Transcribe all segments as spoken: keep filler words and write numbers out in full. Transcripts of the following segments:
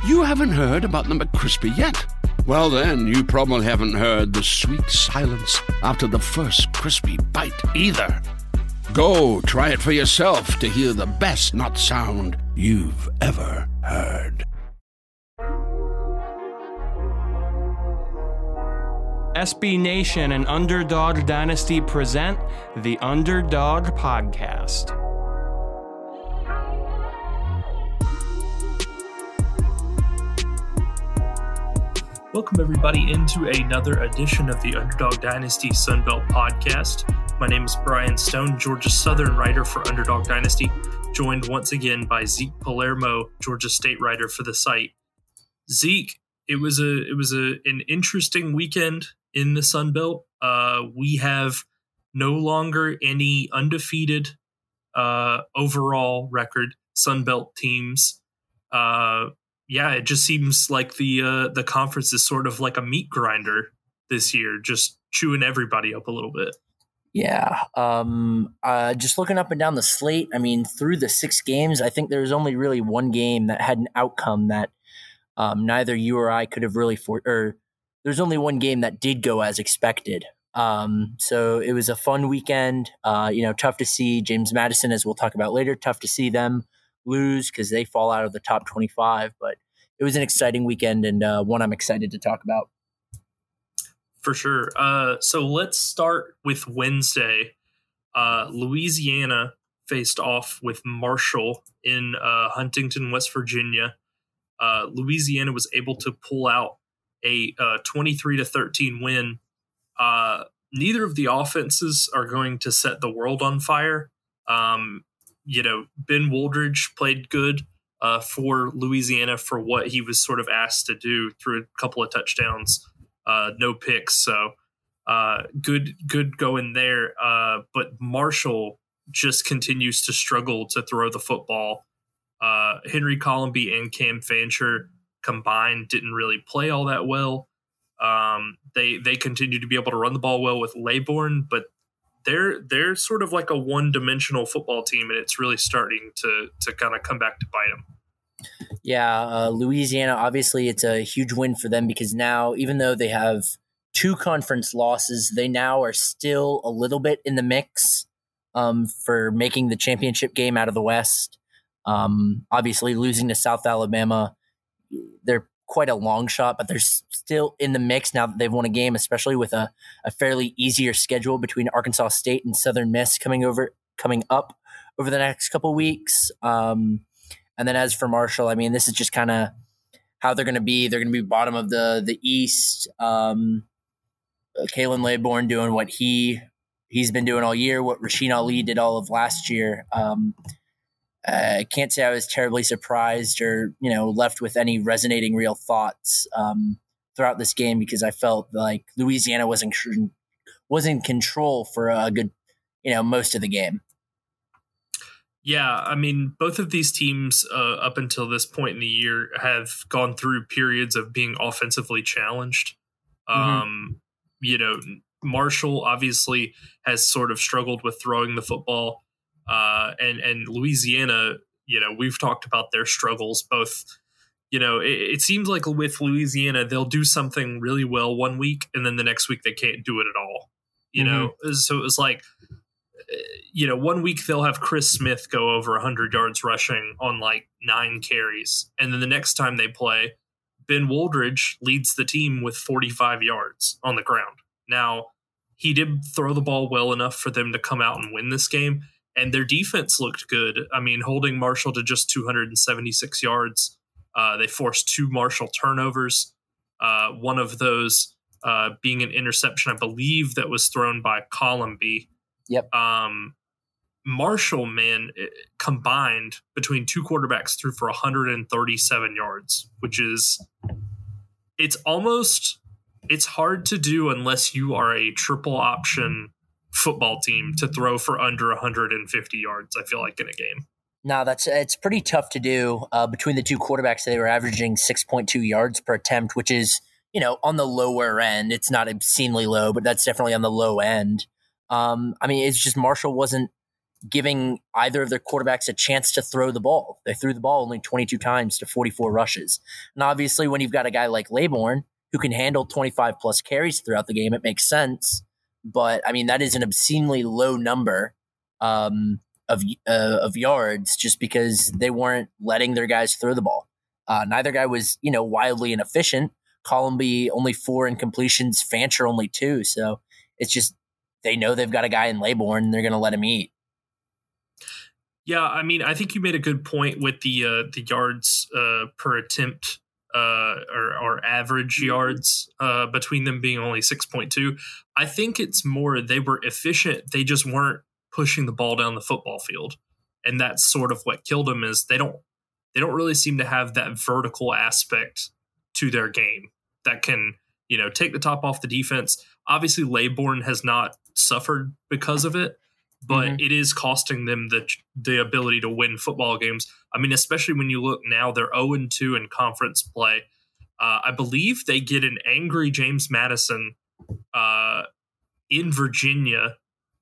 You haven't heard about the McCrispy yet? Well, then, you probably haven't heard the sweet silence after the first crispy bite either. Go try it for yourself to hear the best nut sound you've ever heard. S B Nation and Underdog Dynasty present the Underdog Podcast. Welcome, everybody, into another edition of the Underdog Dynasty Sunbelt Podcast. My name is Brian Stone, Georgia Southern writer for Underdog Dynasty, joined once again by Zeke Palermo, Georgia State writer for the site. Zeke, it was a it was a an interesting weekend in the Sunbelt. Uh, we have no longer any undefeated uh, overall record Sunbelt teams. Uh, Yeah, it just seems like the uh, the conference is sort of like a meat grinder this year, just chewing everybody up a little bit. Yeah, um, uh, just looking up and down the slate, I mean, through the six games, I think there was only really one game that had an outcome that um, neither you or I could have really for. Or there's only one game that did go as expected. Um, so it was a fun weekend. Uh, you know, tough to see James Madison, as we'll talk about later. Tough to see them lose because they fall out of the top twenty-five, but it was an exciting weekend and uh, one I'm excited to talk about. For sure. Uh, so let's start with Wednesday. Uh, Louisiana faced off with Marshall in uh, Huntington, West Virginia. Uh, Louisiana was able to pull out a uh, twenty-three to thirteen win. Uh, neither of the offenses are going to set the world on fire. Um, You know, Ben Wooldridge played good uh, for Louisiana for what he was sort of asked to do, through a couple of touchdowns, uh, no picks. So uh, good, good going there. Uh, but Marshall just continues to struggle to throw the football. Uh, Henry Colomby and Cam Fancher combined didn't really play all that well. Um, they they continue to be able to run the ball well with Laybourne, but They're they're sort of like a one-dimensional football team, and it's really starting to to kind of come back to bite them. Yeah, uh, Louisiana, obviously it's a huge win for them because now, even though they have two conference losses, they now are still a little bit in the mix um, for making the championship game out of the West. Um, obviously, losing to South Alabama, they're quite a long shot, but they're still in the mix now that they've won a game, especially with a, a fairly easier schedule between Arkansas State and Southern Miss coming over coming up over the next couple weeks. Um, and then as for Marshall, I mean, this is just kind of how they're going to be. They're going to be bottom of the the East. Um, Kalen Laybourne doing what he he's been doing all year, what Rasheen Ali did all of last year. Um, I can't say I was terribly surprised or, you know, left with any resonating real thoughts um, throughout this game because I felt like Louisiana was in, was in control for a good, you know, most of the game. Yeah, I mean, both of these teams uh, up until this point in the year have gone through periods of being offensively challenged. Mm-hmm. Um, you know, Marshall obviously has sort of struggled with throwing the football. Uh, and, and Louisiana, you know, we've talked about their struggles both. You know, it, it seems like with Louisiana, they'll do something really well one week and then the next week they can't do it at all. You mm-hmm. know, so it was like, you know, one week they'll have Chris Smith go over one hundred yards rushing on like nine carries. And then the next time they play, Ben Wooldridge leads the team with forty-five yards on the ground. Now, he did throw the ball well enough for them to come out and win this game. And their defense looked good. I mean, holding Marshall to just two hundred seventy-six yards. Uh, they forced two Marshall turnovers. Uh, one of those uh, being an interception, I believe, that was thrown by Colomby. Yep. Um, Marshall, man, it, combined between two quarterbacks threw for one hundred thirty-seven yards, which is, it's almost, it's hard to do unless you are a triple option football team to throw for under one hundred fifty yards, I feel like, in a game. No, that's it's pretty tough to do. Uh, between the two quarterbacks, they were averaging six point two yards per attempt, which is, you know, on the lower end. It's not obscenely low, but that's definitely on the low end. Um, I mean, it's just Marshall wasn't giving either of their quarterbacks a chance to throw the ball. They threw the ball only twenty-two times to forty-four rushes. And obviously, when you've got a guy like Laborn who can handle twenty-five plus carries throughout the game, it makes sense. But, I mean, that is an obscenely low number um, of uh, of yards just because they weren't letting their guys throw the ball. Uh, neither guy was, you know, wildly inefficient. Columby only four incompletions, Fancher only two. So it's just they know they've got a guy in Laborn and they're going to let him eat. Yeah, I mean, I think you made a good point with the uh, the yards uh, per attempt uh, or, or average yards uh, between them being only six point two. I think it's more they were efficient. They just weren't pushing the ball down the football field. And that's sort of what killed them is they don't they don't really seem to have that vertical aspect to their game that can, you know, take the top off the defense. Obviously, Laborn has not suffered because of it. But mm-hmm. it is costing them the the ability to win football games. I mean, especially when you look now, they're oh and two in conference play. Uh, I believe they get an angry James Madison uh, in Virginia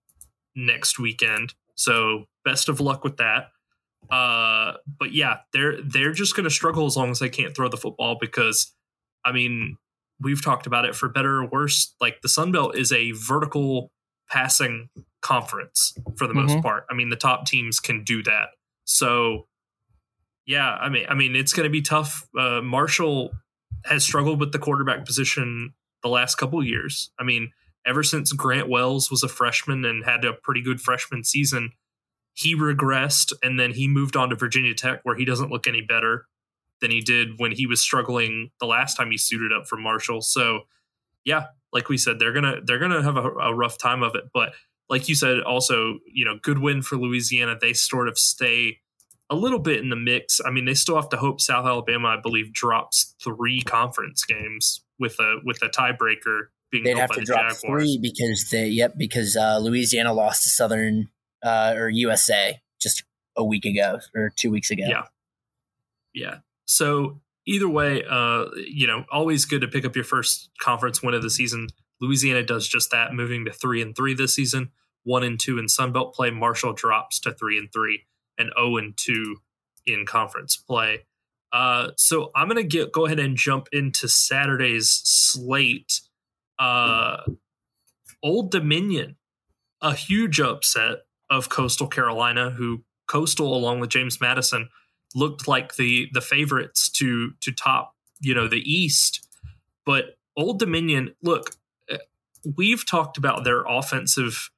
next weekend. So best of luck with that. Uh, but yeah, they're they're just going to struggle as long as they can't throw the football because, I mean, we've talked about it for better or worse. Like the Sun Belt is a vertical passing conference for the most mm-hmm. part. I mean, the top teams can do that. So, yeah, I mean, I mean, it's going to be tough. Uh, Marshall has struggled with the quarterback position the last couple of years. I mean, ever since Grant Wells was a freshman and had a pretty good freshman season, he regressed, and then he moved on to Virginia Tech, where he doesn't look any better than he did when he was struggling the last time he suited up for Marshall. So, yeah, like we said, they're gonna they're gonna have a, a rough time of it, but. Like you said, also, you know, good win for Louisiana. They sort of stay a little bit in the mix. I mean, they still have to hope South Alabama, I believe, drops three conference games with a with a tiebreaker being They'd held have by to the drop Jaguars. three because they yep because uh, Louisiana lost to Southern uh, or U S A just a week ago or two weeks ago. Yeah, yeah. So either way, uh, you know, always good to pick up your first conference win of the season. Louisiana does just that, moving to three and three this season. One and two in Sun Belt play. Marshall drops to three and three and zero and two in conference play. Uh, so I'm gonna get go ahead and jump into Saturday's slate. Uh, Old Dominion, a huge upset of Coastal Carolina, who Coastal along with James Madison looked like the the favorites to to top you know the East, but Old Dominion, look, we've talked about their offensive.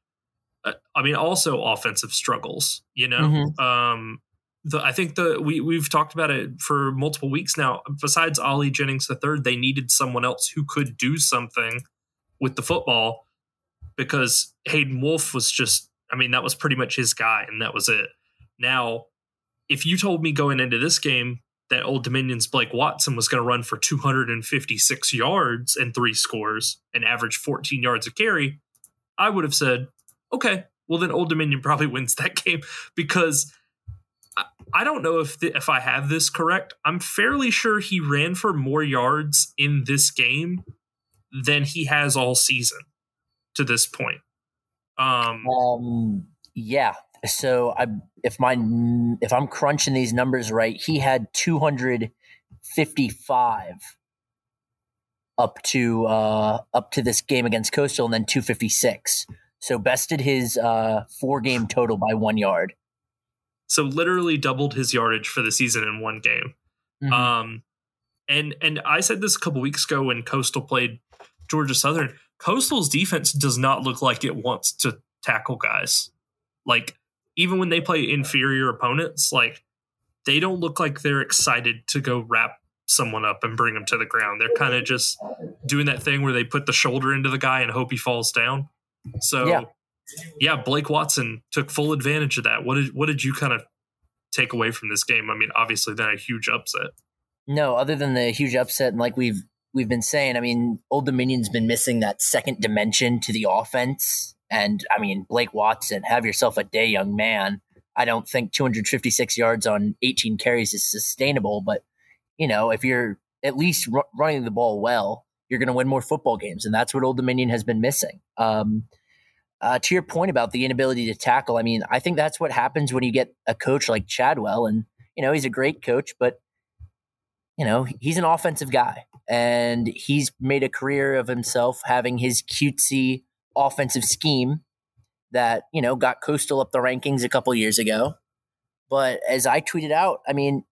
I mean, also offensive struggles, you know, mm-hmm. um, the, I think the, we we've talked about it for multiple weeks now. Besides Ollie Jennings the third, they needed someone else who could do something with the football because Hayden Wolf was just, I mean, that was pretty much his guy and that was it. Now, if you told me going into this game that Old Dominion's Blake Watson was going to run for two hundred fifty-six yards and three scores and average fourteen yards a carry, I would have said, okay, well then Old Dominion probably wins that game because I, I don't know if the, if I have this correct. I'm fairly sure he ran for more yards in this game than he has all season to this point. Um, um yeah. So I if my if I'm crunching these numbers right, he had two hundred fifty-five up to uh, up to this game against Coastal, and then two fifty-six. So bested his uh, four-game total by one yard. So literally doubled his yardage for the season in one game. Mm-hmm. Um, and and I said this a couple weeks ago when Coastal played Georgia Southern. Coastal's defense does not look like it wants to tackle guys. Like, even when they play inferior opponents, like, they don't look like they're excited to go wrap someone up and bring them to the ground. They're kind of just doing that thing where they put the shoulder into the guy and hope he falls down. So, yeah, yeah Blake Watson took full advantage of that. What did what did you kind of take away from this game? I mean, obviously, then a huge upset. No, other than the huge upset, and like we've we've been saying, I mean, Old Dominion's been missing that second dimension to the offense. And, I mean, Blake Watson, have yourself a day, young man. I don't think two hundred fifty-six yards on eighteen carries is sustainable. But, you know, if you're at least r- running the ball well, you're going to win more football games. And that's what Old Dominion has been missing. Um, uh, to your point about the inability to tackle, I mean, I think that's what happens when you get a coach like Chadwell. And, you know, he's a great coach, but, you know, he's an offensive guy. And he's made a career of himself having his cutesy offensive scheme that, you know, got Coastal up the rankings a couple years ago. But as I tweeted out, I mean,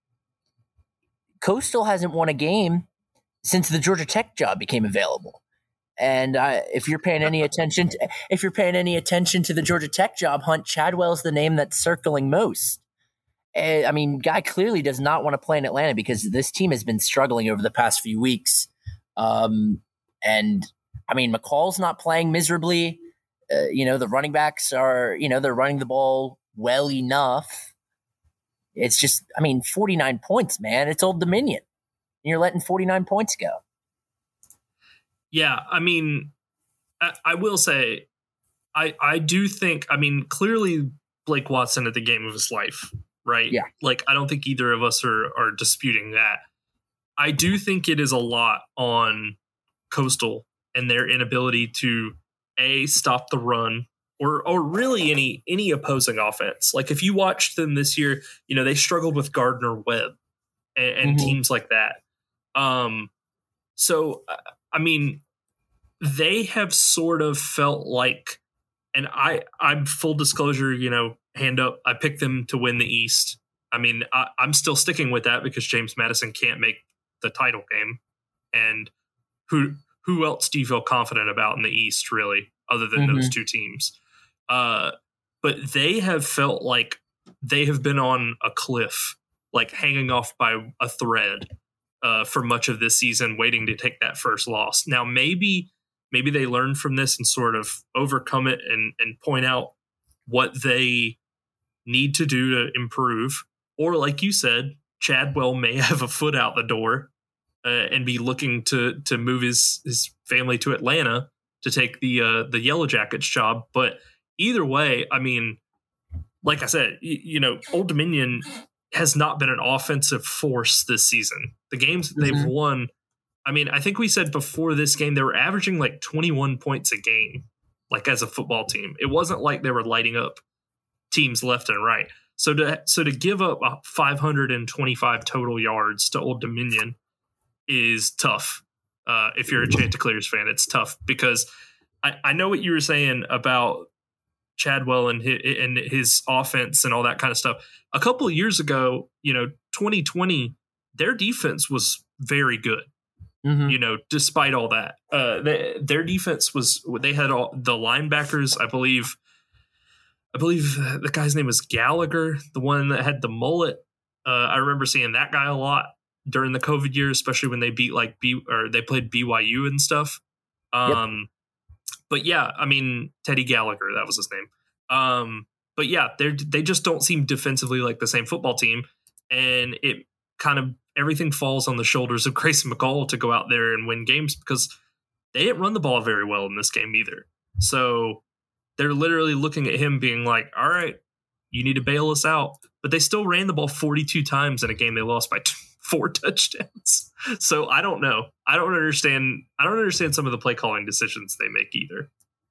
Coastal hasn't won a game since the Georgia Tech job became available. And uh, if you're paying any attention, to, if you're paying any attention to the Georgia Tech job hunt, Chadwell's the name that's circling most. And, I mean, guy clearly does not want to play in Atlanta because this team has been struggling over the past few weeks. Um, and I mean, McCall's not playing miserably. Uh, you know, the running backs are, you know, they're running the ball well enough. It's just, I mean, forty-nine points, man. It's Old Dominion. And you're letting forty-nine points go. Yeah, I mean, I, I will say, I I do think, I mean, clearly Blake Watson at the game of his life, right? Yeah. Like, I don't think either of us are are disputing that. I do think it is a lot on Coastal and their inability to, A, stop the run, or or really any any opposing offense. Like, if you watched them this year, you know, they struggled with Gardner Webb and, and mm-hmm. teams like that. Um, so, I mean, they have sort of felt like, and I, I'm full disclosure, you know, hand up, I picked them to win the East. I mean, I, I'm still sticking with that because James Madison can't make the title game. And who who else do you feel confident about in the East, really, other than mm-hmm. those two teams? Uh, but they have felt like they have been on a cliff, like hanging off by a thread uh, for much of this season, waiting to take that first loss. Now, maybe maybe they learn from this and sort of overcome it and, and point out what they need to do to improve. Or like you said, Chadwell may have a foot out the door uh, and be looking to to move his, his family to Atlanta to take the uh, the Yellow Jackets job. But either way, I mean, like I said, you, you know, Old Dominion has not been an offensive force this season. The games that they've mm-hmm. won, I mean, I think we said before this game, they were averaging like twenty-one points a game, like as a football team. It wasn't like they were lighting up teams left and right. So to so to give up five hundred twenty-five total yards to Old Dominion is tough. Uh, if you're a Chanticleers fan, it's tough because I, I know what you were saying about Chadwell and his, and his offense and all that kind of stuff. A couple of years ago, you know, twenty twenty, their defense was very good. Mm-hmm. You know, despite all that, uh, they, their defense was, they had all the linebackers, I believe, I believe the guy's name was Gallagher, the one that had the mullet. Uh, I remember seeing that guy a lot during the COVID year, especially when they beat like B or they played B Y U and stuff. Um, yep. But yeah, I mean, Teddy Gallagher, that was his name. Um, but yeah, they they just don't seem defensively like the same football team. And it kind of, everything falls on the shoulders of Grayson McCall to go out there and win games because they didn't run the ball very well in this game either. So they're literally looking at him being like, all right, you need to bail us out. But they still ran the ball forty-two times in a game they lost by two, four touchdowns. So I don't know. I don't understand. I don't understand some of the play calling decisions they make either.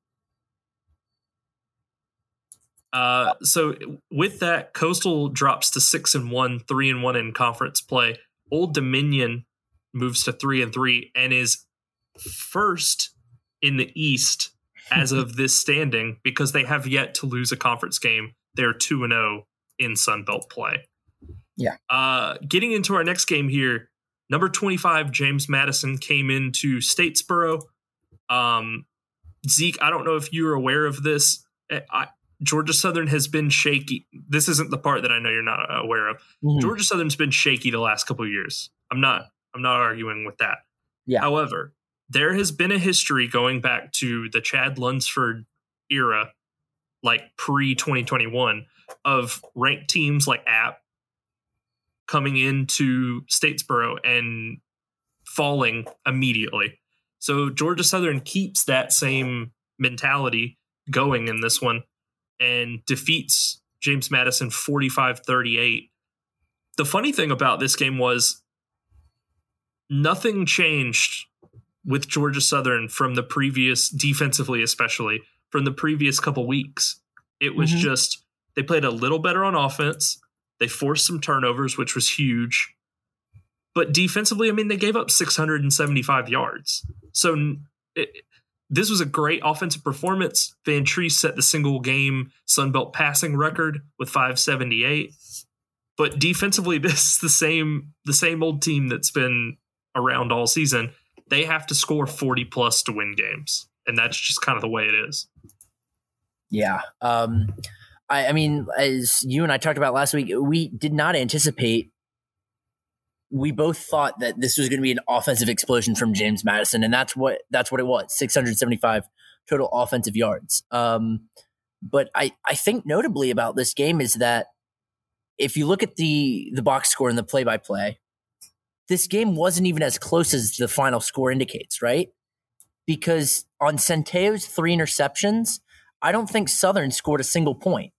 Uh, so with that, Coastal drops to six and one, three and one in conference play. Old Dominion moves to three and three and is first in the East as of this standing because they have yet to lose a conference game. They're two and zero in Sunbelt play. Yeah. Uh, getting into our next game here, number twenty-five, James Madison came into Statesboro. Um, Zeke, I don't know if you're aware of this. I, Georgia Southern has been shaky. This isn't the part that I know you're not aware of. Mm-hmm. Georgia Southern's been shaky the last couple of years. I'm not. I'm not arguing with that. Yeah. However, there has been a history going back to the Chad Lunsford era, like pre twenty twenty-one, of ranked teams like App coming into Statesboro and falling immediately. So Georgia Southern keeps that same mentality going in this one and defeats James Madison forty-five thirty-eight. The funny thing about this game was nothing changed with Georgia Southern from the previous, defensively especially, from the previous couple weeks. It was Mm-hmm. just they played a little better on offense. They forced some turnovers, which was huge. But defensively, I mean, they gave up six hundred seventy-five yards. So it, this was a great offensive performance. Van Treese set the single game Sunbelt passing record with five seventy-eight. But defensively, this is the same the same old team that's been around all season. They have to score forty plus to win games. And that's just kind of the way it is. Yeah. Um, I, I mean, as you and I talked about last week, we did not anticipate. We both thought that this was going to be an offensive explosion from James Madison, and that's what that's what it was. six hundred seventy-five total offensive yards. Um, but I, I think notably about this game is that if you look at the the box score and the play by play, this game wasn't even as close as the final score indicates, right? Because on Centeio's three interceptions, I don't think Southern scored a single point.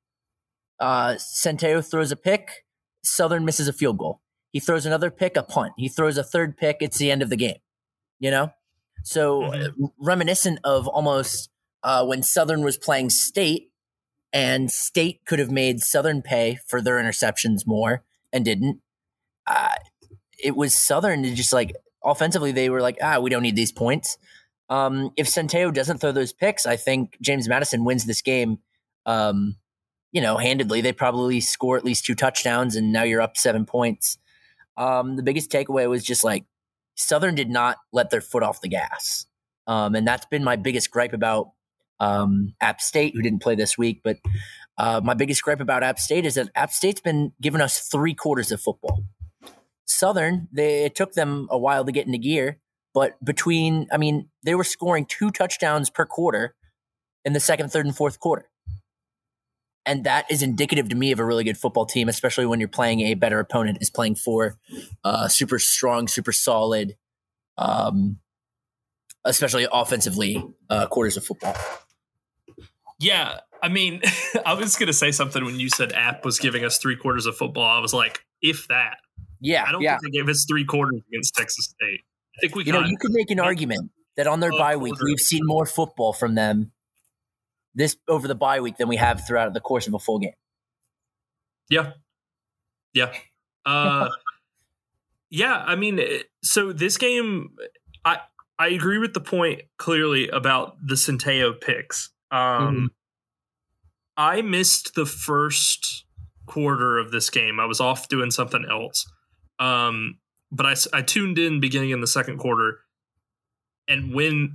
Uh, Centeio throws a pick, Southern misses a field goal. He throws another pick, a punt. He throws a third pick, it's the end of the game. You know? So Mm-hmm. uh, reminiscent of almost uh, when Southern was playing State, and State could have made Southern pay for their interceptions more and didn't. Uh, it was Southern to just like offensively, they were like, ah, we don't need these points. Um, if Centeio doesn't throw those picks, I think James Madison wins this game. Um, you know, handedly. They probably score at least two touchdowns, and now you're up seven points. Um, the biggest takeaway was just like Southern did not let their foot off the gas. Um, and that's been my biggest gripe about um, App State, who didn't play this week. But uh, my biggest gripe about App State is that App State's been giving us three quarters of football. Southern, they, it took them a while to get into gear. But between, I mean, they were scoring two touchdowns per quarter in the second, third, and fourth quarter. And that is indicative to me of a really good football team, especially when you're playing a better opponent, is playing for uh, super strong, super solid, um, especially offensively, uh, quarters of football. Yeah, I mean, I was going to say something when you said App was giving us three quarters of football. I was like, if that. Yeah, I don't yeah. think they gave us three quarters against Texas State. I think we You got know, you could make an argument that on their a bye week, quarter. we've seen more football from them this over the bye week than we have throughout the course of a full game. Yeah. Yeah. Uh, yeah, I mean, it- so this game, I I agree with the point clearly about the Centeio picks. Um, Mhm. I missed the first quarter of this game. I was off doing something else. Um, but I, s- I tuned in beginning in the second quarter. And when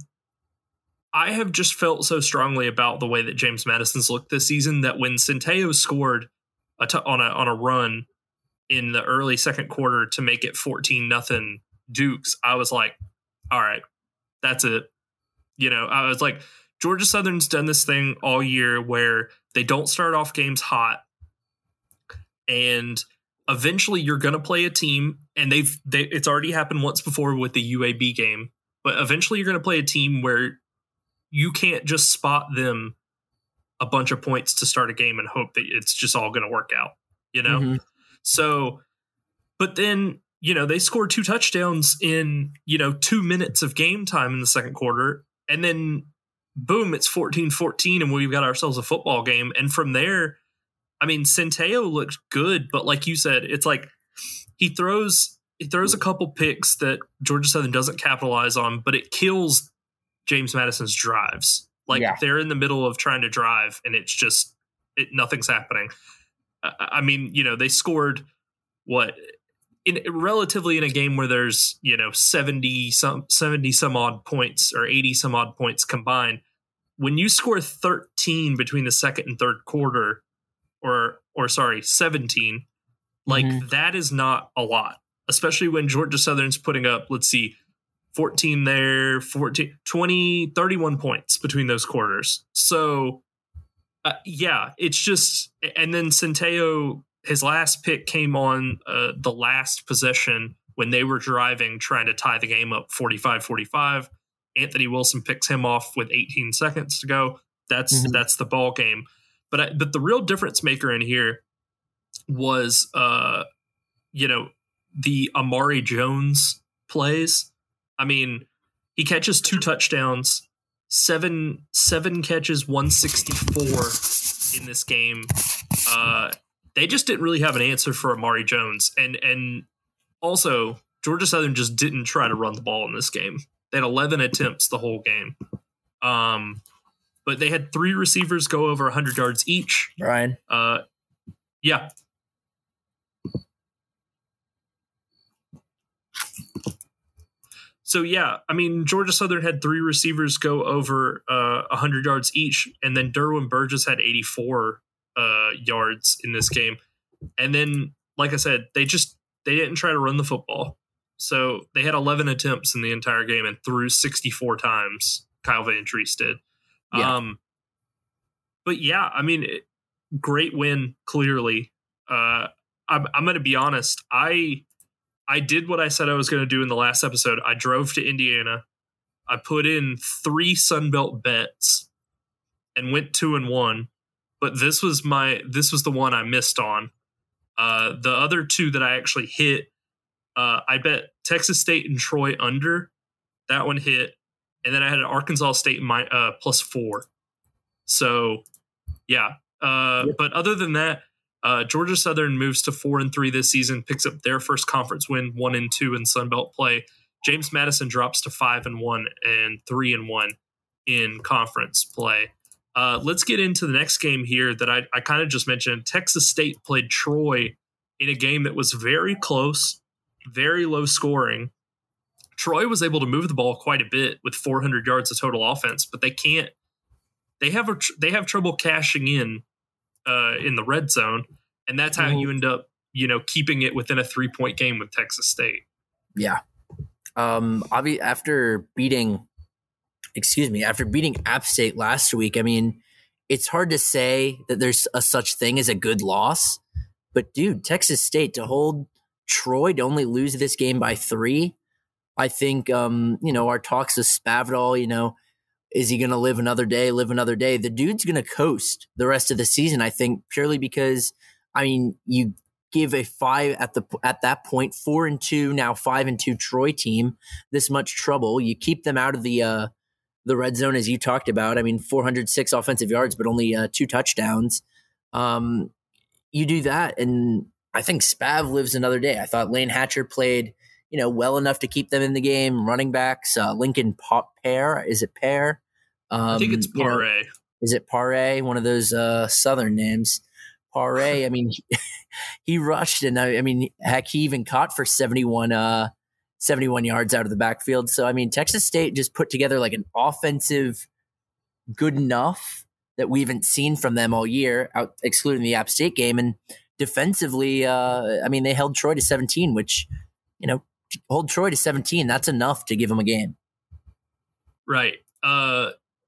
I have just felt so strongly about the way that James Madison's looked this season that when Centeio scored a t- on a on a run in the early second quarter to make it fourteen nothing Dukes, I was like, all right, that's it. You know, I was like, Georgia Southern's done this thing all year where they don't start off games hot, and eventually you're going to play a team, and they've they, it's already happened once before with the U A B game, but eventually you're going to play a team where you can't just spot them a bunch of points to start a game and hope that it's just all going to work out, you know? Mhm. So, but then, you know, they scored two touchdowns in, you know, two minutes of game time in the second quarter. And then, boom, it's fourteen fourteen and we've got ourselves a football game. And from there, I mean, Centeio looked good, but like you said, it's like he throws he throws a couple picks that Georgia Southern doesn't capitalize on, but it kills James Madison's drives. Like Yeah. they're in the middle of trying to drive and it's just it, nothing's happening. I, I mean, you know, they scored what in relatively in a game where there's, you know, seventy some seventy some odd points or eighty some odd points combined. When you score thirteen between the second and third quarter, or or sorry, seventeen, like Mhm. that is not a lot, especially when Georgia Southern's putting up, let's see, fourteen there, fourteen, twenty, thirty-one points between those quarters. So, uh, yeah, it's just, and then Centeio, his last pick came on uh, the last possession when they were driving, trying to tie the game up forty-five forty-five. Anthony Wilson picks him off with eighteen seconds to go. That's Mhm. that's the ball game. But I, but the real difference maker in here was, uh, you know, the Amari Jones plays. I mean, he catches two touchdowns, seven seven catches, one sixty-four in this game. Uh, they just didn't really have an answer for Amari Jones, and and also Georgia Southern just didn't try to run the ball in this game. They had eleven attempts the whole game, um, but they had three receivers go over one hundred yards each. Ryan, uh, yeah. So, yeah, I mean, Georgia Southern had three receivers go over uh, one hundred yards each, and then Derwin Burgess had eighty-four uh, yards in this game. And then, like I said, they just they didn't try to run the football. So they had eleven attempts in the entire game and threw sixty-four times. Kyle Van Treese did. Yeah. Um, but, yeah, I mean, it, great win, clearly. Uh, I'm, I'm going to be honest. I... I did what I said I was going to do in the last episode. I drove to Indiana. I put in three Sunbelt bets and went two and one. But this was my this was the one I missed on. Uh, the other two that I actually hit, uh, I bet Texas State and Troy under. That one hit, and then I had an Arkansas State my uh, plus four. So, yeah. Uh, yep. But other than that. Uh, Georgia Southern moves to four and three this season, picks up their first conference win, one and two in Sunbelt play. James Madison drops to five and one and three and one in conference play. Uh, let's get into the next game here that I, I kind of just mentioned. Texas State played Troy in a game that was very close, very low scoring. Troy was able to move the ball quite a bit with four hundred yards of total offense, but they can't. They have a tr- they have trouble cashing in. Uh, in the red zone, and that's how mm-hmm. you end up, you know, keeping it within a three-point game with Texas State. Yeah. Um, obvi- after beating, excuse me, after beating App State last week, I mean, it's hard to say that there's a such thing as a good loss, but dude, Texas State to hold Troy to only lose this game by three, I think, um, you know, our talks of Spavital, you know, is he going to live another day, live another day? The dude's going to coast the rest of the season, I think, purely because, I mean, you give a five at the at that point, four and two, now five and two Troy team this much trouble. You keep them out of the uh, the red zone, as you talked about. I mean, four hundred six offensive yards, but only uh, two touchdowns. Um, you do that, and I think Spav lives another day. I thought Lane Hatcher played, you know, well enough to keep them in the game. Running backs, uh, Lincoln Pop Pear, is it Pear? Um, I think it's Paré. You know, is it Paré? One of those uh, Southern names. Paré. I mean, he, he rushed, and I, I mean, heck, he even caught for seventy-one, uh, seventy-one yards out of the backfield. So, I mean, Texas State just put together like an offensive good enough that we haven't seen from them all year, out excluding the App State game, and defensively, uh, I mean, they held Troy to seventeen, which, you know, hold Troy to seventeen. That's enough to give them a game. Right. Uh,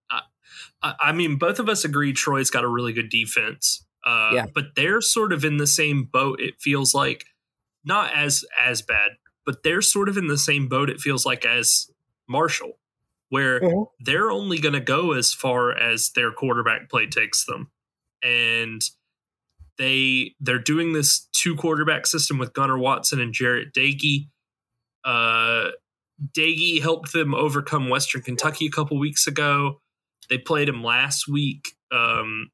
I, I mean, both of us agree Troy's got a really good defense. Uh, yeah. But they're sort of in the same boat, it feels like. Not as as bad, but they're sort of in the same boat, it feels like, as Marshall, where mm-hmm. they're only going to go as far as their quarterback play takes them. And they, they're doing this two-quarterback system with Gunnar Watson and Jarrett Dagey. Uh, Dagey helped them overcome Western Kentucky a couple weeks ago. They played him last week, um,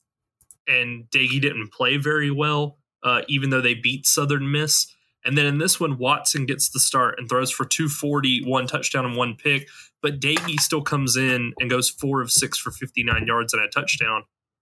and Dagey didn't play very well, uh, even though they beat Southern Miss. And then in this one, Watson gets the start and throws for two forty, one touchdown and one pick. But Dagey still comes in and goes four of six for fifty-nine yards and a touchdown.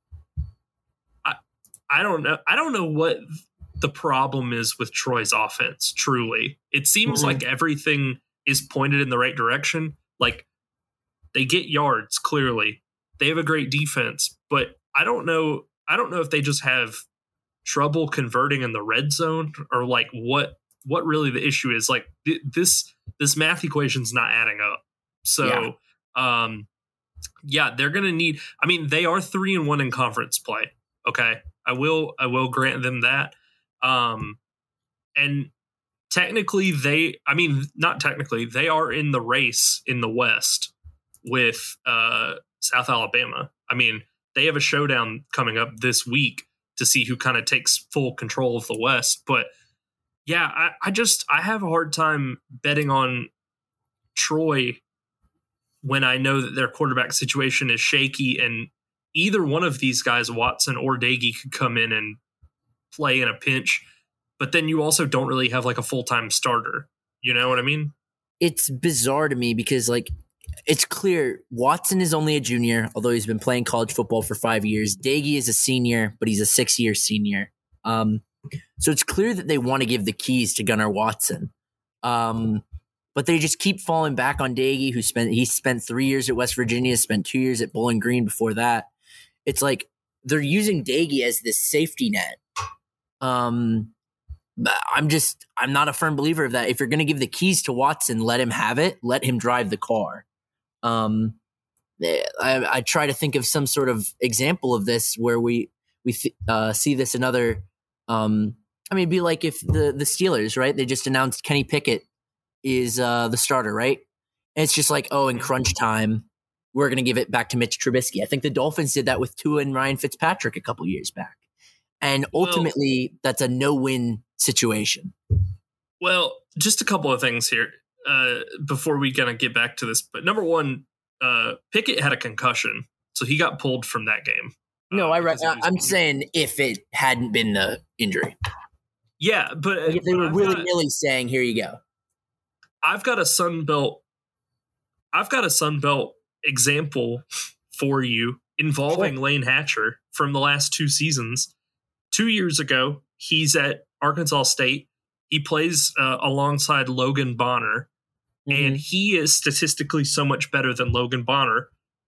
I I don't know. I don't know what the problem is with Troy's offense, truly. It seems mm-hmm. like everything is pointed in the right direction. Like, they get yards, clearly. They have a great defense, but I don't know. I don't know if they just have trouble converting in the red zone, or like what what really the issue is. Like th- this this math equation's not adding up. So, yeah, um, yeah they're gonna need. I mean, they are three and one in conference play. Okay, I will I will grant them that. Um, and technically, they. I mean, not technically, they are in the race in the West with uh, South Alabama. I mean, they have a showdown coming up this week to see who kind of takes full control of the West. But yeah, I, I just, I have a hard time betting on Troy when I know that their quarterback situation is shaky and either one of these guys, Watson or Doege, could come in and play in a pinch, but then you also don't really have like a full-time starter. You know what I mean? It's bizarre to me because like it's clear Watson is only a junior, although he's been playing college football for five years. Doege is a senior, but he's a six-year senior. Um, so it's clear that they want to give the keys to Gunnar Watson. Um, but they just keep falling back on Doege, who spent he spent three years at West Virginia, spent two years at Bowling Green before that. It's like they're using Doege as this safety net. Um, I'm just I'm not a firm believer of that. If you're going to give the keys to Watson, let him have it. Let him drive the car. Um, I, I try to think of some sort of example of this where we we uh, see this in other. Um, I mean, it'd be like if the the Steelers, right? They just announced Kenny Pickett is uh, the starter, right? And it's just like, oh, in crunch time, we're going to give it back to Mitch Trubisky. I think the Dolphins did that with Tua and Ryan Fitzpatrick a couple years back. And ultimately, well, that's a no-win situation. Well, just a couple of things here uh, before we kind of get back to this. But number one, uh, Pickett had a concussion, so he got pulled from that game. No, uh, I re- I'm saying if it hadn't been the injury. Yeah, but like if they were I've willy-nilly saying, here you go. I've got a Sun Belt. I've got a Sun Belt example for you involving Sure. Lane Hatcher from the last two seasons. Two years ago, he's at Arkansas State. He plays uh, alongside Logan Bonner, mm-hmm. and he is statistically so much better than Logan Bonner,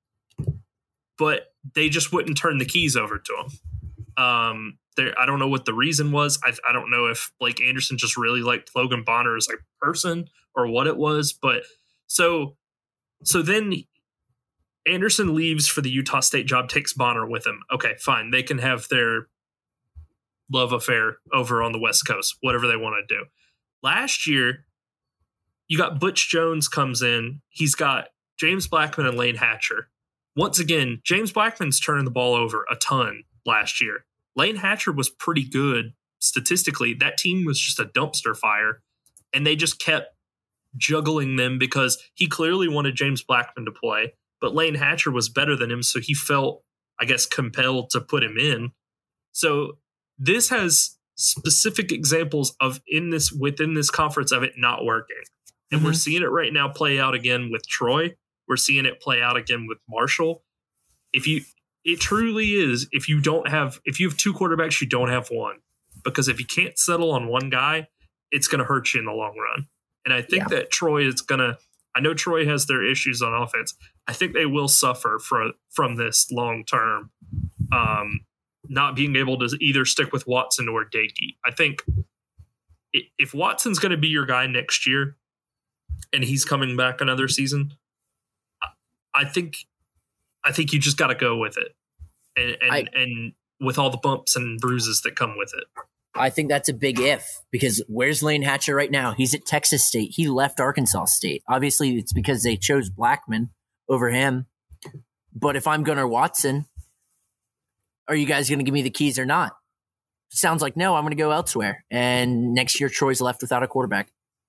but they just wouldn't turn the keys over to him. Um, there, I don't know what the reason was. I, I don't know if Blake Anderson just really liked Logan Bonner as a person or what it was, but so so then Anderson leaves for the Utah State job, takes Bonner with him. Okay, fine. They can have their love affair over on the West Coast, whatever they want to do. Last year, you got Butch Jones comes in. He's got James Blackman and Lane Hatcher. Once again, James Blackman's turning the ball over a ton last year. Lane Hatcher was pretty good statistically. That team was just a dumpster fire, and they just kept juggling them because he clearly wanted James Blackman to play, but Lane Hatcher was better than him, so he felt, I guess, compelled to put him in. So this has specific examples of in this within this conference of it not working. And mm-hmm. we're seeing it right now play out again with Troy. We're seeing it play out again with Marshall. If you it truly is, if you don't have if you have two quarterbacks, you don't have one. Because if you can't settle on one guy, it's gonna hurt you in the long run. And I think yeah. that Troy is gonna I know Troy has their issues on offense. I think they will suffer from from this long term. Um not being able to either stick with Watson or Doege. I think if Watson's going to be your guy next year and he's coming back another season, I think I think you just got to go with it. And and, I, and with all the bumps and bruises that come with it. I think that's a big if, because where's Lane Hatcher right now? He's at Texas State. He left Arkansas State. Obviously, it's because they chose Blackman over him. But if I'm Gunnar Watson, are you guys going to give me the keys or not? Sounds like no, I'm going to go elsewhere. And next year, Troy's left without a quarterback.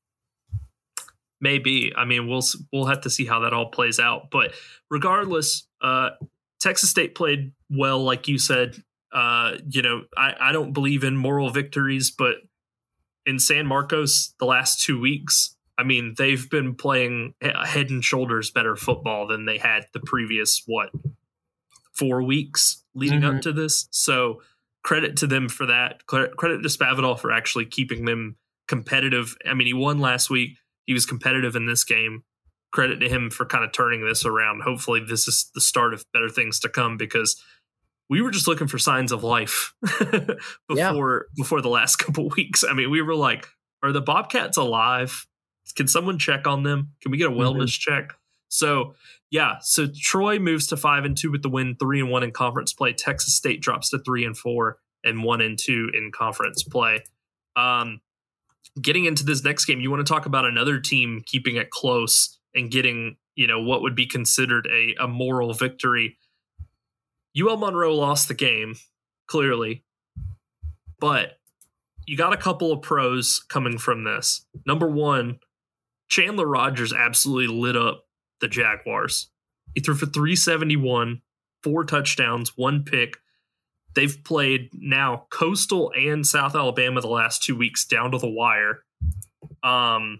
Maybe. I mean, we'll we'll have to see how that all plays out. But regardless, uh, Texas State played well, like you said. Uh, you know, I, I don't believe in moral victories, but in San Marcos, the last two weeks, I mean, they've been playing head and shoulders better football than they had the previous, what, four weeks leading mm-hmm. up to this. So credit to them for that. Credit to Spavital for actually keeping them competitive. I mean, he won last week. He was competitive in this game. Credit to him for kind of turning this around. Hopefully this is the start of better things to come, because we were just looking for signs of life before yeah. before the last couple of weeks. I mean, we were like, are the Bobcats alive? Can someone check on them? Can we get a wellness mm-hmm. check? So yeah, so Troy moves to five and two with the win, three and one in conference play. Texas State drops to three and four and one and two in conference play. Um, getting into this next game, you want to talk about another team keeping it close and getting, you know, what would be considered a, a moral victory. U L Monroe lost the game, clearly, but you got a couple of pros coming from this. Number one, Chandler Rogers absolutely lit up the Jaguars. He threw for three seventy-one, four touchdowns, one pick. They've played now Coastal and South Alabama the last two weeks down to the wire. Um,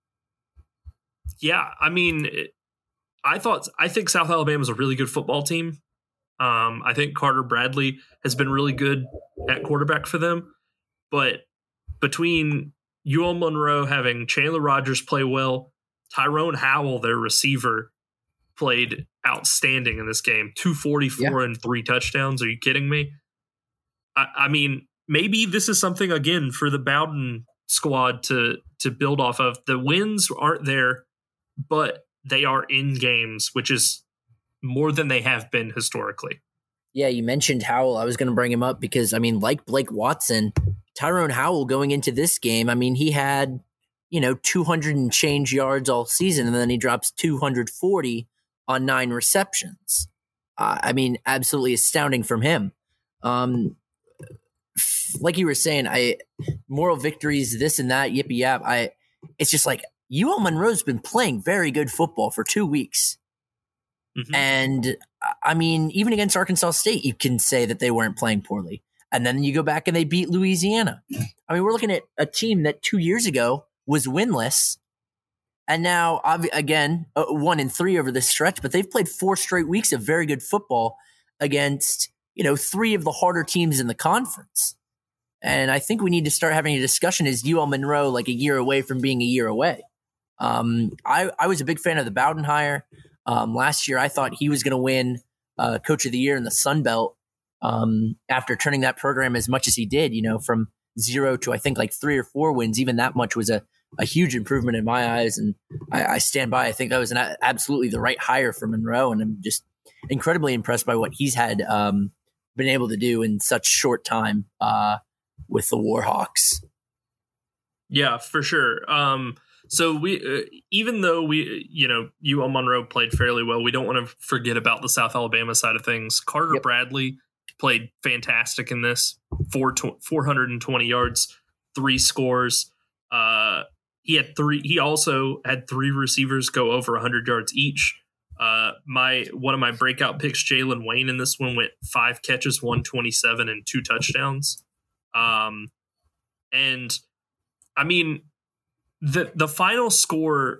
yeah, I mean, it, I thought I think South Alabama is a really good football team. Um, I think Carter Bradley has been really good at quarterback for them, but between U L Monroe having Chandler Rogers play well, Tyrone Howell, their receiver, played outstanding in this game. two forty-four yeah. and three touchdowns. Are you kidding me? I, I mean, maybe this is something, again, for the Bowden squad to to build off of. The wins aren't there, but they are in games, which is more than they have been historically. Yeah, you mentioned Howell. I was going to bring him up because, I mean, like Blake Watson, Tyrone Howell going into this game, I mean, he had, you know, two hundred and change yards all season, and then he drops two hundred forty on nine receptions. Uh, I mean, absolutely astounding from him. Um, like you were saying, I moral victories, this and that, yippee yap. I, it's just like U L Monroe's been playing very good football for two weeks. Mm-hmm. And I mean, even against Arkansas State, you can say that they weren't playing poorly. And then you go back and they beat Louisiana. I mean, we're looking at a team that two years ago was winless. And now, again, uh, one and three over this stretch, but they've played four straight weeks of very good football against, you know, three of the harder teams in the conference. And I think we need to start having a discussion. Is U L Monroe like a year away from being a year away? Um, I, I was a big fan of the Bowden hire. Um, last year, I thought he was going to win uh, Coach of the Year in the Sun Belt um, after turning that program as much as he did, you know, from zero to I think like three or four wins. Even that much was a, a huge improvement in my eyes. And I, I stand by. I think that was an a- absolutely the right hire for Monroe. And I'm just incredibly impressed by what he's had um, been able to do in such short time uh, with the Warhawks. Yeah, for sure. Um, So we, uh, even though we, you know, U L Monroe played fairly well, we don't want to forget about the South Alabama side of things. Carter yep. Bradley played fantastic in this. Four four hundred twenty yards, three scores. Uh, he had three. He also had three receivers go over one hundred yards each. Uh, my one of my breakout picks, Jalen Wayne, in this one went five catches, one twenty-seven, and two touchdowns. Um, and I mean. The the final score,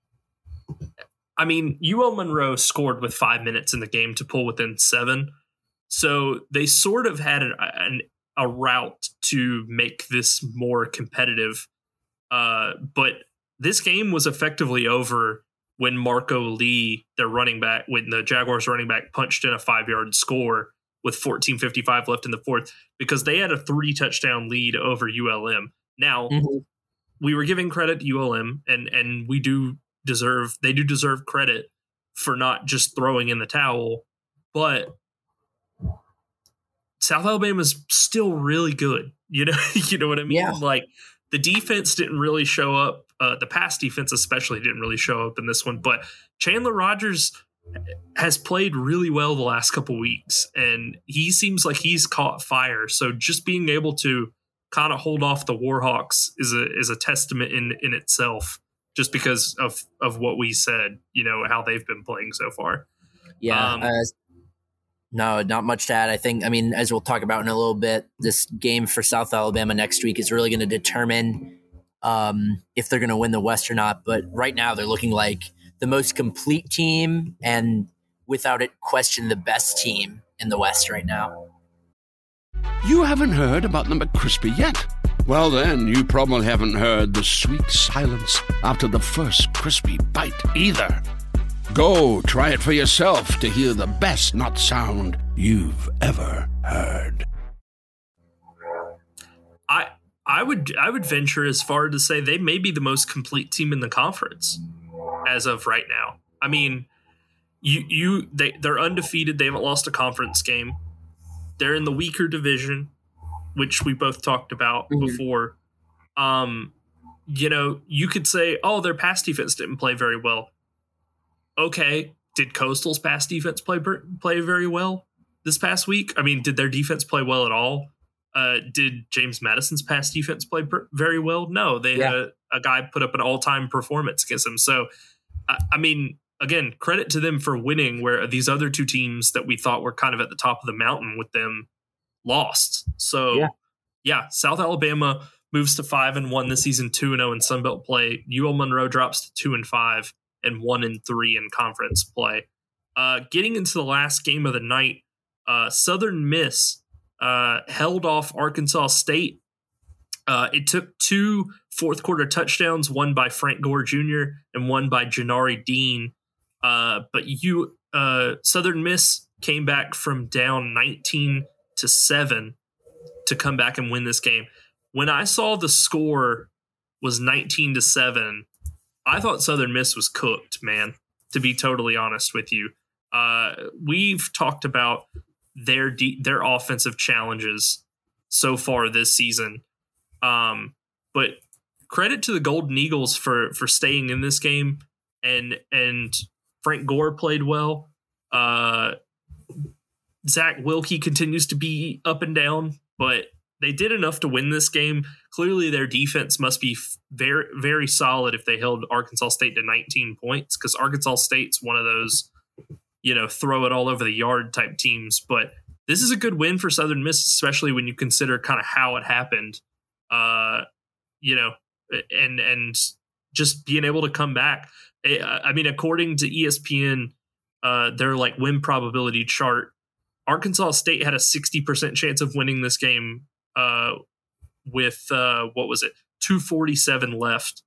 I mean, U L Monroe scored with five minutes in the game to pull within seven. So they sort of had an, an, a route to make this more competitive. Uh, but this game was effectively over when Marco Lee, their running back, when the Jaguars running back punched in a five-yard score with fourteen fifty-five left in the fourth, because they had a three-touchdown lead over U L M. Now, mm-hmm. we were giving credit to U L M, and and we do deserve they do deserve credit for not just throwing in the towel, but South Alabama's still really good. You know, you know what I mean? Yeah. Like the defense didn't really show up. Uh, the pass defense especially didn't really show up in this one, but Chandler Rogers has played really well the last couple weeks, and he seems like he's caught fire. So just being able to kind of hold off the Warhawks is a is a testament in in itself, just because of of what we said, you know, how they've been playing so far. Yeah. Um, uh, no, not much to add. I think, I mean, as we'll talk about in a little bit, this game for South Alabama next week is really going to determine um, if they're going to win the West or not. But right now they're looking like the most complete team and without it question the best team in the West right now. You haven't heard about the McCrispy yet? Well, then, you probably haven't heard the sweet silence after the first crispy bite either. Go try it for yourself to hear the best nut sound you've ever heard. I I would I would venture as far to say they may be the most complete team in the conference as of right now. I mean, you you they they're undefeated. They haven't lost a conference game. They're in the weaker division, which we both talked about mm-hmm. before. Um, you know, you could say, oh, their pass defense didn't play very well. Okay, did Coastal's pass defense play play very well this past week? I mean, did their defense play well at all? Uh, did James Madison's pass defense play very well? No, they yeah. had a, a guy put up an all-time performance against him. So, I, I mean, again, credit to them for winning where these other two teams that we thought were kind of at the top of the mountain with them lost. So, yeah, yeah South Alabama moves to five and one this season, two and zero in Sunbelt play. U L Monroe drops to two and five and one and three in conference play. Uh, getting into the last game of the night, uh, Southern Miss uh, held off Arkansas State. Uh, it took two fourth quarter touchdowns, one by Frank Gore Junior and one by Janari Dean. Uh, but you, uh, Southern Miss came back from down nineteen to seven to come back and win this game. When I saw the score was nineteen to seven, I thought Southern Miss was cooked, man, to be totally honest with you. Uh, we've talked about their de- their offensive challenges so far this season. Um, but credit to the Golden Eagles for, for staying in this game, and, and Frank Gore played well. Uh, Zach Wilkie continues to be up and down, but they did enough to win this game. Clearly their defense must be very, very solid if they held Arkansas State to nineteen points, because Arkansas State's one of those, you know, throw it all over the yard type teams. But this is a good win for Southern Miss, especially when you consider kind of how it happened. Uh, you know, and and just being able to come back. I mean, according to E S P N, uh, their like win probability chart, Arkansas State had a sixty percent chance of winning this game uh, with uh, what was it, two forty-seven left,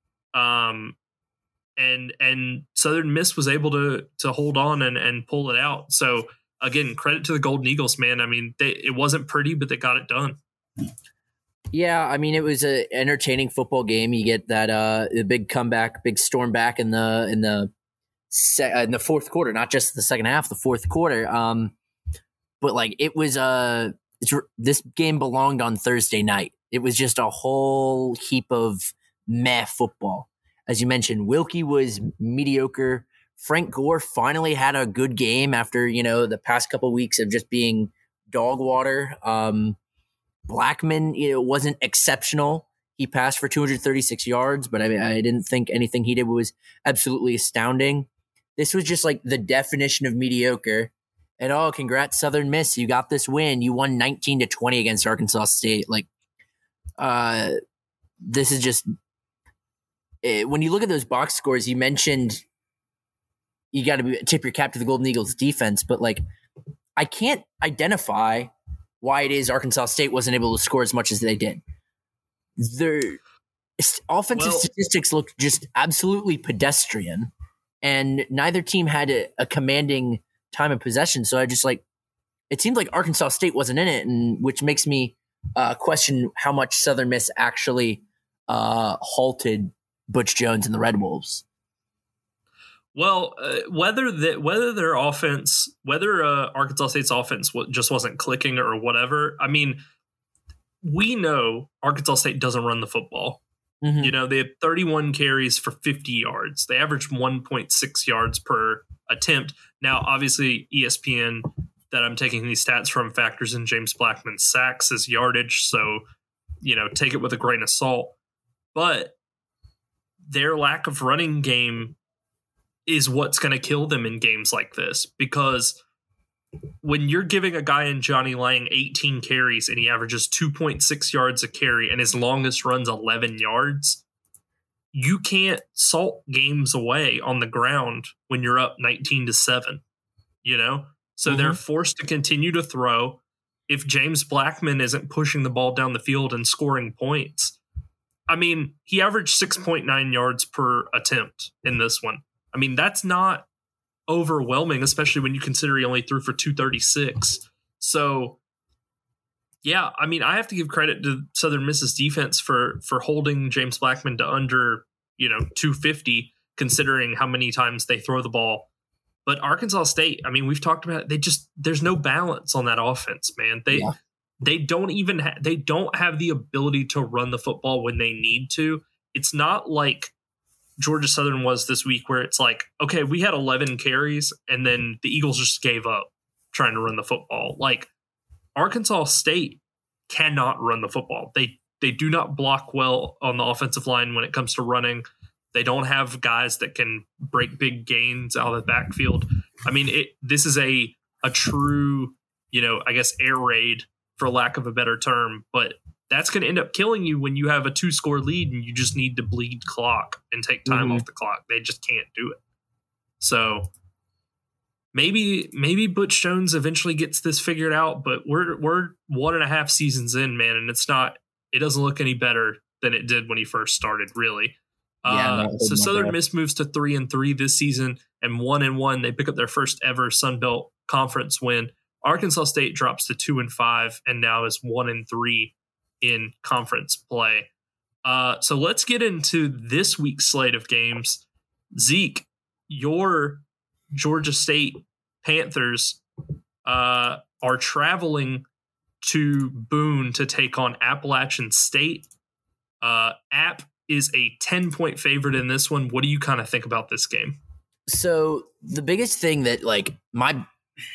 um, and and Southern Miss was able to to hold on and and pull it out. So again, credit to the Golden Eagles, man. I mean, they, it wasn't pretty, but they got it done. Yeah, I mean, it was an entertaining football game. You get that uh, the big comeback, big storm back in the in the se- in the fourth quarter, not just the second half, the fourth quarter. Um, but like it was uh, it's, this game belonged on Thursday night. It was just a whole heap of meh football. As you mentioned, Wilkie was mediocre. Frank Gore finally had a good game after, you know, the past couple of weeks of just being dog water. Um, Blackman, you know, wasn't exceptional. He passed for two hundred thirty-six yards, but I mean, I didn't think anything he did was absolutely astounding. This was just like the definition of mediocre. And oh, congrats, Southern Miss. You got this win. You won nineteen to twenty against Arkansas State. Like, uh, this is just, it, when you look at those box scores, you mentioned you got to tip your cap to the Golden Eagles defense, but like, I can't identify why it is Arkansas State wasn't able to score as much as they did. Their offensive well, statistics looked just absolutely pedestrian, and neither team had a, a commanding time of possession. So I just like, it seemed like Arkansas State wasn't in it, and which makes me uh, question how much Southern Miss actually uh, halted Butch Jones and the Red Wolves. Well, uh, whether the, whether their offense, whether uh, Arkansas State's offense w- just wasn't clicking or whatever, I mean, we know Arkansas State doesn't run the football. Mm-hmm. You know, they had thirty-one carries for fifty yards. They averaged one point six yards per attempt. Now, obviously, E S P N that I'm taking these stats from factors in James Blackman's sacks as yardage. So, you know, take it with a grain of salt. But their lack of running game is what's going to kill them in games like this, because when you're giving a guy in Johnny Lang eighteen carries and he averages two point six yards a carry and his longest run's eleven yards, you can't salt games away on the ground when you're up nineteen to seven, you know? So mm-hmm. they're forced to continue to throw. If James Blackman isn't pushing the ball down the field and scoring points, I mean, he averaged six point nine yards per attempt in this one. I mean, that's not overwhelming, especially when you consider he only threw for two thirty-six. So, yeah, I mean, I have to give credit to Southern Miss's defense for for holding James Blackman to under, you know, two fifty, considering how many times they throw the ball. But Arkansas State, I mean, we've talked about it, they just, there's no balance on that offense, man. They yeah. they don't even ha- they don't have the ability to run the football when they need to. It's not like Georgia Southern was this week, where it's like, okay, we had eleven carries and then the Eagles just gave up trying to run the football. Like, Arkansas State cannot run the football. They they do not block well on the offensive line when it comes to running. They don't have guys that can break big gains out of the backfield. I mean, it, this is a a true, you know, I guess air raid for lack of a better term, but that's going to end up killing you when you have a two score lead and you just need to bleed clock and take time Mm-hmm. off the clock. They just can't do it. So maybe maybe Butch Jones eventually gets this figured out, but we're we're one and a half seasons in, man, and it's not. It doesn't look any better than it did when he first started, really. Yeah, Uh, no, so my Southern God. Miss moves to three and three this season, and one and one. They pick up their first ever Sun Belt Conference win. Arkansas State drops to two and five, and now is one and three in conference play. Uh, so let's get into this week's slate of games. Zeke, your Georgia State Panthers uh, are traveling to Boone to take on Appalachian State. Uh, App is a ten-point favorite in this one. What do you kind of think about this game? So the biggest thing that like my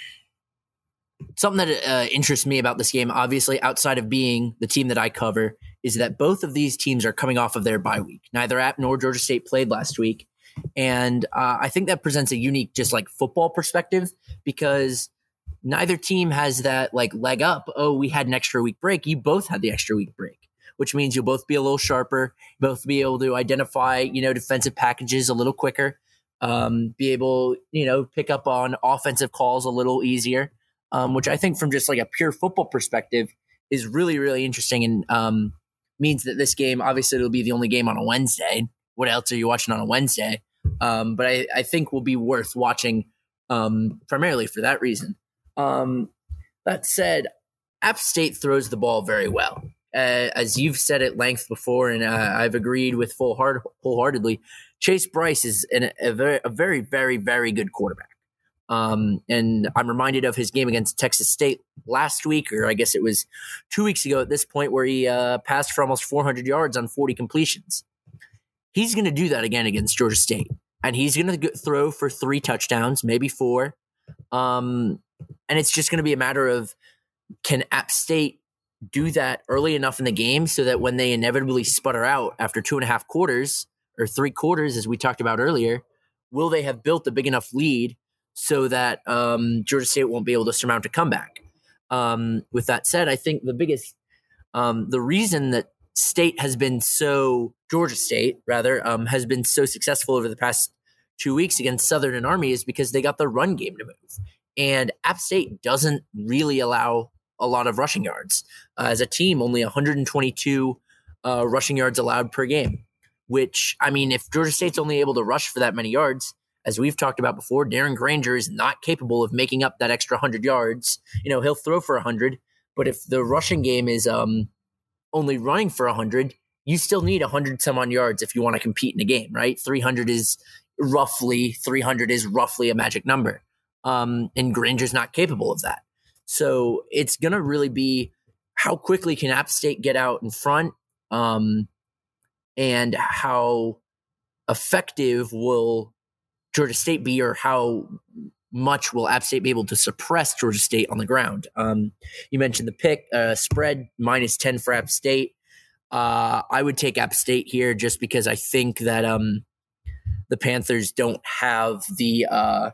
something that uh, interests me about this game, obviously outside of being the team that I cover, is that both of these teams are coming off of their bye week. Neither App nor Georgia State played last week. And uh, I think that presents a unique, just like football perspective, because neither team has that like leg up. Oh, we had an extra week break. You both had the extra week break, which means you'll both be a little sharper, both be able to identify, you know, defensive packages a little quicker, um, be able, you know, pick up on offensive calls a little easier, um, which I think from just like a pure football perspective is really, really interesting, and um, means that this game, obviously it'll be the only game on a Wednesday. What else are you watching on a Wednesday? Um, but I, I think will be worth watching um, primarily for that reason. Um, that said, App State throws the ball very well. Uh, as you've said at length before, and uh, I've agreed with full heart, wholeheartedly, Chase Bryce is an, a, very, a very, very, very good quarterback. Um, and I'm reminded of his game against Texas State last week, or I guess it was two weeks ago at this point, where he uh, passed for almost four hundred yards on forty completions. He's going to do that again against Georgia State, and he's going to throw for three touchdowns, maybe four. Um, and it's just going to be a matter of, can App State do that early enough in the game so that when they inevitably sputter out after two and a half quarters or three quarters, as we talked about earlier, will they have built a big enough lead so that um, Georgia State won't be able to surmount a comeback? Um, with that said, I think the biggest, um, the reason that State has been so, Georgia State rather, um, has been so successful over the past two weeks against Southern and Army is because they got the run game to move. And App State doesn't really allow a lot of rushing yards. Uh, as a team, only one hundred twenty-two uh, rushing yards allowed per game, which, I mean, if Georgia State's only able to rush for that many yards, as we've talked about before, Darren Granger is not capable of making up that extra one hundred yards. You know, he'll throw for one hundred, but if the rushing game is um, only running for one hundred, you still need one hundred some on yards if you want to compete in a game, right? three hundred is roughly, three hundred is roughly a magic number. Um, and Granger's not capable of that. So it's going to really be how quickly can App State get out in front, um, and how effective will Georgia State be, or how much will App State be able to suppress Georgia State on the ground. Um, you mentioned the pick uh, spread, minus ten for App State. Uh, I would take App State here just because I think that um, the Panthers don't have the uh,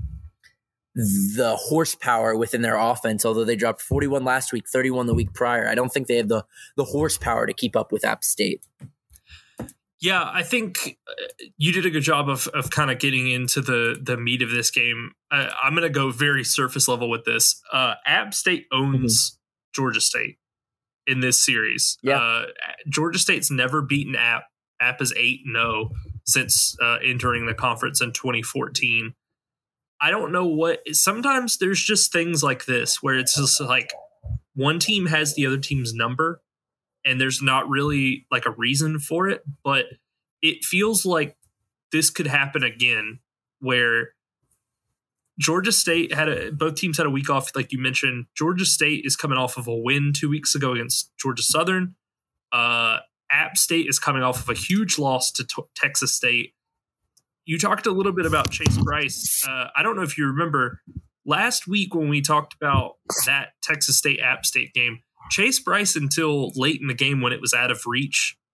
the horsepower within their offense, although they dropped forty-one last week, thirty-one the week prior. I don't think they have the the horsepower to keep up with App State. Yeah, I think you did a good job of of kind of getting into the the meat of this game. I, I'm going to go very surface level with this. Uh, App State owns mm-hmm. Georgia State in this series. Yeah. Uh, Georgia State's never beaten App. App is eight and oh since uh, entering the conference in twenty fourteen. I don't know what, sometimes there's just things like this where it's just like one team has the other team's number and there's not really like a reason for it, but it feels like this could happen again where Georgia State had a, both teams had a week off. Like you mentioned, Georgia State is coming off of a win two weeks ago against Georgia Southern. Uh, App State is coming off of a huge loss to t- Texas State. You talked a little bit about Chase Bryce. Uh, I don't know if you remember last week when we talked about that Texas State App State game, Chase Bryce, until late in the game when it was out of reach,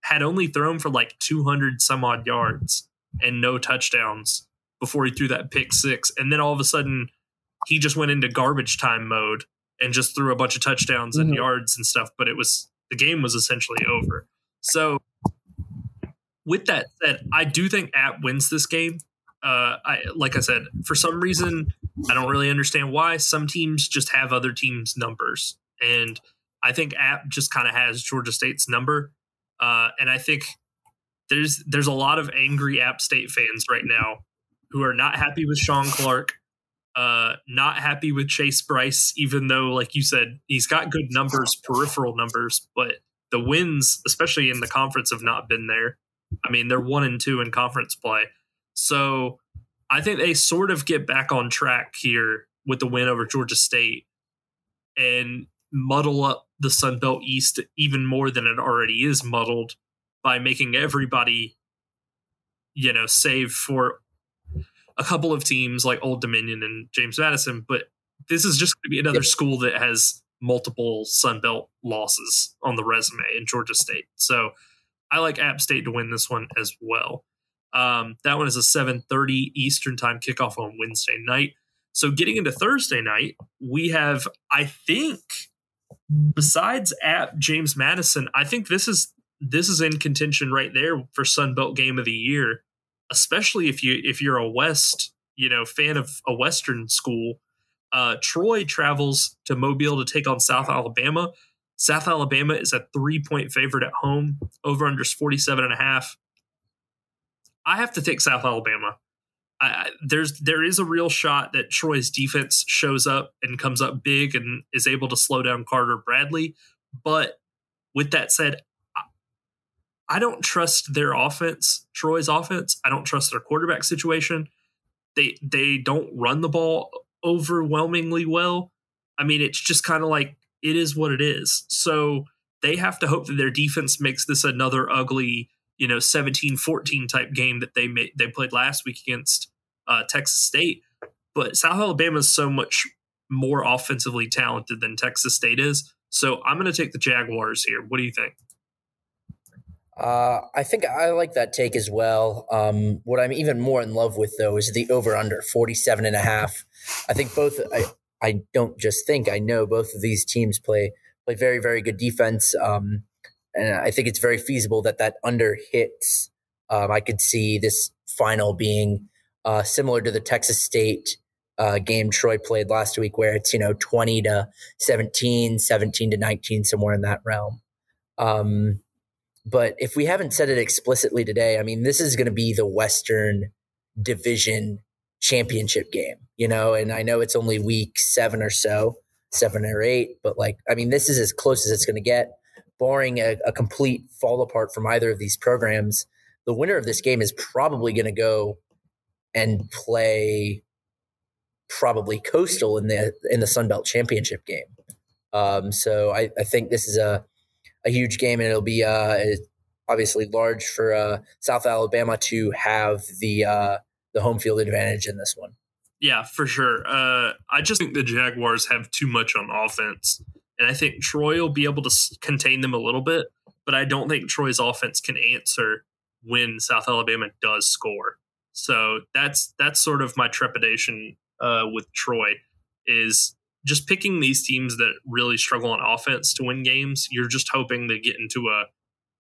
had only thrown for like two hundred some odd yards and no touchdowns before he threw that pick six. And then all of a sudden he just went into garbage time mode and just threw a bunch of touchdowns mm-hmm. and yards and stuff. But it was, the game was essentially over. So with that said, I do think App wins this game. Uh, I, like I said, for some reason, I don't really understand why some teams just have other teams' numbers. And I think App just kind of has Georgia State's number. Uh, and I think there's there's a lot of angry App State fans right now who are not happy with Sean Clark, uh, not happy with Chase Bryce, even though, like you said, he's got good numbers, peripheral numbers, but the wins, especially in the conference, have not been there. I mean, they're one and two in conference play. So I think they sort of get back on track here with the win over Georgia State and muddle up the Sun Belt East even more than it already is muddled by making everybody, you know, save for a couple of teams like Old Dominion and James Madison. But this is just going to be another school that has multiple Sun Belt losses on the resume in Georgia State. So I like App State to win this one as well. Um, that one is a seven thirty Eastern time kickoff on Wednesday night. So getting into Thursday night, we have, I think, besides App James Madison, I think this is this is in contention right there for Sun Belt Game of the Year, especially if you if you're a West, you know, fan of a Western school. Uh, Troy travels to Mobile to take on South Alabama. South Alabama is a three-point favorite at home. Over-under is forty-seven and a half. I have to take South Alabama. I, there's there is a real shot that Troy's defense shows up and comes up big and is able to slow down Carter Bradley. But with that said, I, I don't trust their offense, Troy's offense. I don't trust their quarterback situation. They they don't run the ball overwhelmingly well. I mean, it's just kind of like it is what it is. So they have to hope that their defense makes this another ugly, you know, seventeen fourteen type game that they made, they played last week against uh, Texas State. But South Alabama is so much more offensively talented than Texas State is. So I'm going to take the Jaguars here. What do you think? Uh, I think I like that take as well. Um, what I'm even more in love with, though, is the over-under, forty-seven and a half. I think both I, – I don't just think, I know both of these teams play play very, very good defense. Um And I think it's very feasible that that under hits. Um, I could see this final being uh, similar to the Texas State uh, game Troy played last week, where it's, you know, twenty to seventeen, seventeen to nineteen, somewhere in that realm. Um, but if we haven't said it explicitly today, I mean, this is going to be the Western Division championship game, you know, and I know it's only week seven or so, seven or eight, but like, I mean, this is as close as it's going to get. Barring a, a complete fall apart from either of these programs, the winner of this game is probably going to go and play probably Coastal in the in the Sun Belt Championship game. Um, so I, I think this is a a huge game, and it'll be uh, obviously large for uh, South Alabama to have the uh, the home field advantage in this one. Yeah, for sure. Uh, I just think the Jaguars have too much on offense. And I think Troy will be able to contain them a little bit, but I don't think Troy's offense can answer when South Alabama does score. So that's that's sort of my trepidation uh, with Troy, is just picking these teams that really struggle on offense to win games. You're just hoping they get into a,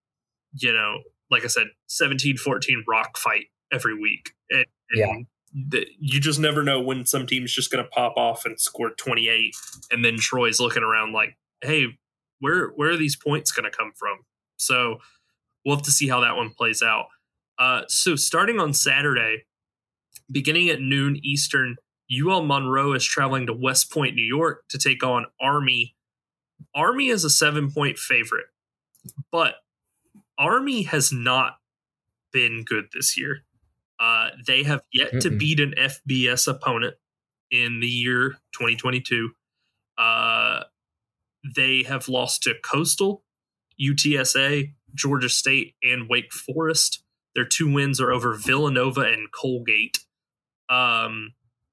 you know, like I said, seventeen fourteen rock fight every week. And, and yeah. The, you just never know when some team's just going to pop off and score twenty-eight, and then Troy's looking around like, hey, where where are these points going to come from? So we'll have to see how that one plays out. Uh, so starting on Saturday, beginning at noon Eastern, U L Monroe is traveling to West Point, New York to take on Army. Army is a seven-point favorite, but Army has not been good this year. Uh, they have yet Mm-mm. to beat an F B S opponent in the year twenty twenty-two. Uh, they have lost to Coastal, U T S A, Georgia State, and Wake Forest. Their two wins are over Villanova and Colgate. Um,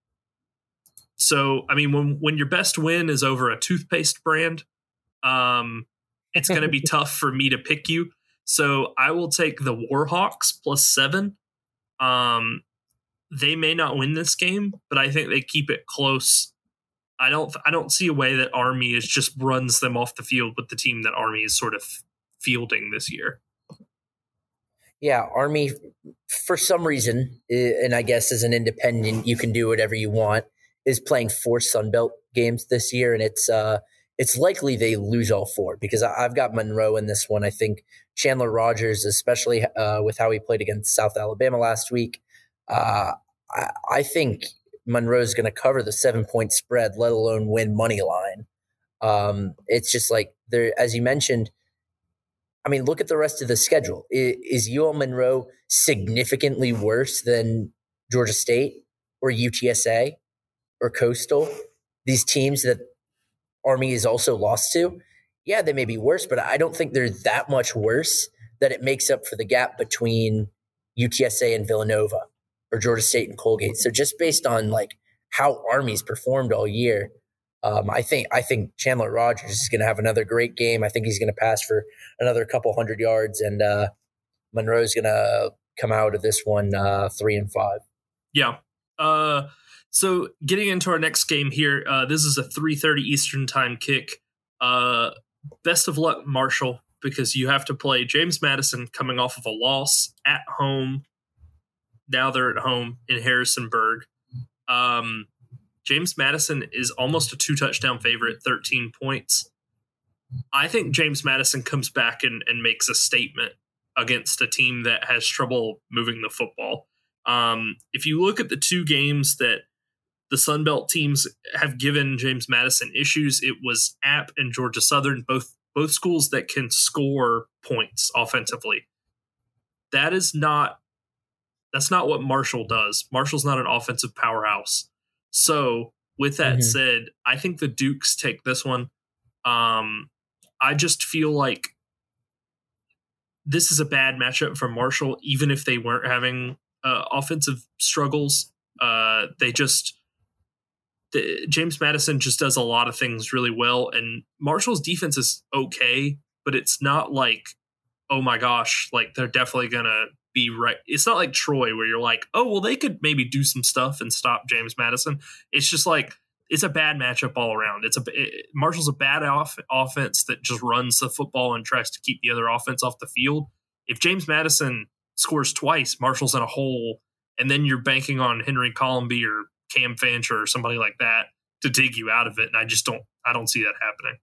so, I mean, when, when your best win is over a toothpaste brand, um, it's going to be tough for me to pick you. So I will take the Warhawks plus seven. Um, they may not win this game, but I think they keep it close. I don't I don't see a way that Army is just runs them off the field with the team that Army is sort of fielding this year. Yeah, Army, for some reason, and I guess as an independent, you can do whatever you want, is playing four Sunbelt games this year, and it's uh, it's likely they lose all four because I've got Monroe in this one. I think Chandler Rogers, especially uh, with how he played against South Alabama last week, uh, I, I think Monroe is going to cover the seven-point spread, let alone win money line. Um, it's just like, there, as you mentioned, I mean, look at the rest of the schedule. Is, is U L Monroe significantly worse than Georgia State or U T S A or Coastal? These teams that Army is also lost to? Yeah, they may be worse, but I don't think they're that much worse that it makes up for the gap between U T S A and Villanova or Georgia State and Colgate. So just based on like how Army's performed all year, um, I think I think Chandler Rogers is going to have another great game. I think he's going to pass for another couple hundred yards, and uh, Monroe's going to come out of this one uh, three and five. Yeah. Uh, so getting into our next game here, uh, this is a three thirty Eastern time kick. Uh, best of luck, Marshall, because you have to play James Madison coming off of a loss at home. Now they're at home in Harrisonburg. Um, James Madison is almost a two-touchdown favorite, thirteen points. I think James Madison comes back and, and makes a statement against a team that has trouble moving the football. Um, if you look at the two games that the Sun Belt teams have given James Madison issues, it was App and Georgia Southern, both both schools that can score points offensively. That is not that's not what Marshall does. Marshall's not an offensive powerhouse. So with that mm-hmm. said, I think the Dukes take this one. Um, I just feel like this is a bad matchup for Marshall, even if they weren't having uh, offensive struggles. Uh, they just the, James Madison just does a lot of things really well, and Marshall's defense is okay, but it's not like, oh my gosh, like they're definitely gonna be right. It's not like Troy where you're like, oh well, they could maybe do some stuff and stop James Madison. It's just like it's a bad matchup all around. It's a it, Marshall's a bad off, offense that just runs the football and tries to keep the other offense off the field. If James Madison scores twice, Marshall's in a hole, and then you're banking on Henry Columby or Cam Fancher or somebody like that to dig you out of it. And I just don't, I don't see that happening.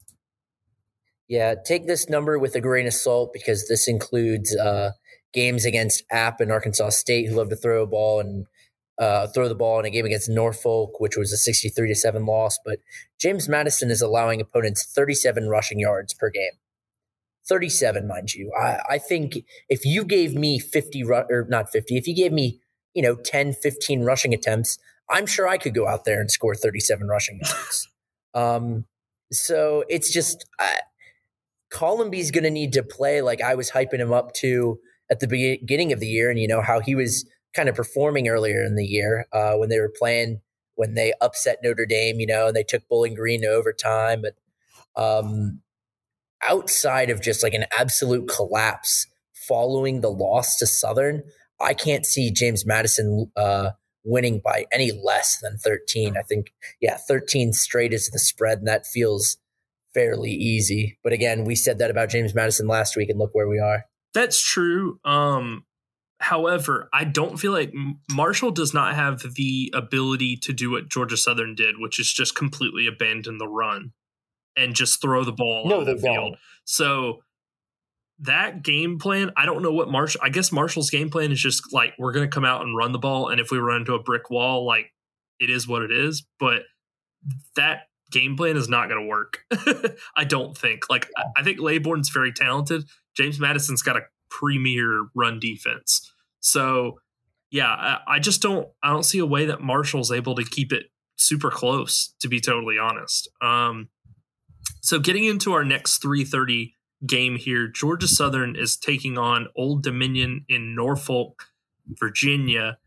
Yeah, take this number with a grain of salt because this includes uh, games against App and Arkansas State, who love to throw a ball and uh, throw the ball in a game against Norfolk, which was a sixty-three to seven loss. But James Madison is allowing opponents thirty-seven rushing yards per game. thirty-seven, mind you. I, I think if you gave me fifty, ru- or not fifty, if you gave me, you know, ten, fifteen rushing attempts, I'm sure I could go out there and score thirty-seven rushing yards. um, so it's just uh, Columby's going to need to play like I was hyping him up to at the beginning of the year, and you know how he was kind of performing earlier in the year uh, when they were playing, when they upset Notre Dame, you know, and they took Bowling Green to overtime. But um, outside of just like an absolute collapse following the loss to Southern, I can't see James Madison uh, winning by any less than thirteen. I think, yeah, thirteen straight is the spread, and that feels fairly easy. But again, we said that about James Madison last week, and look where we are. That's true. Um, however, I don't feel like Marshall does not have the ability to do what Georgia Southern did, which is just completely abandon the run and just throw the ball no, on the field. Wrong. So that game plan, I don't know what Marshall, I guess Marshall's game plan is just like, we're going to come out and run the ball. And if we run into a brick wall, like it is what it is. But that game plan is not going to work. I don't think. Like, I think Laybourne's very talented. James Madison's got a premier run defense. So, yeah, I, I just don't, I don't see a way that Marshall's able to keep it super close, to be totally honest. Um, so getting into our next three thirty game here, Georgia Southern is taking on Old Dominion in Norfolk, Virginia.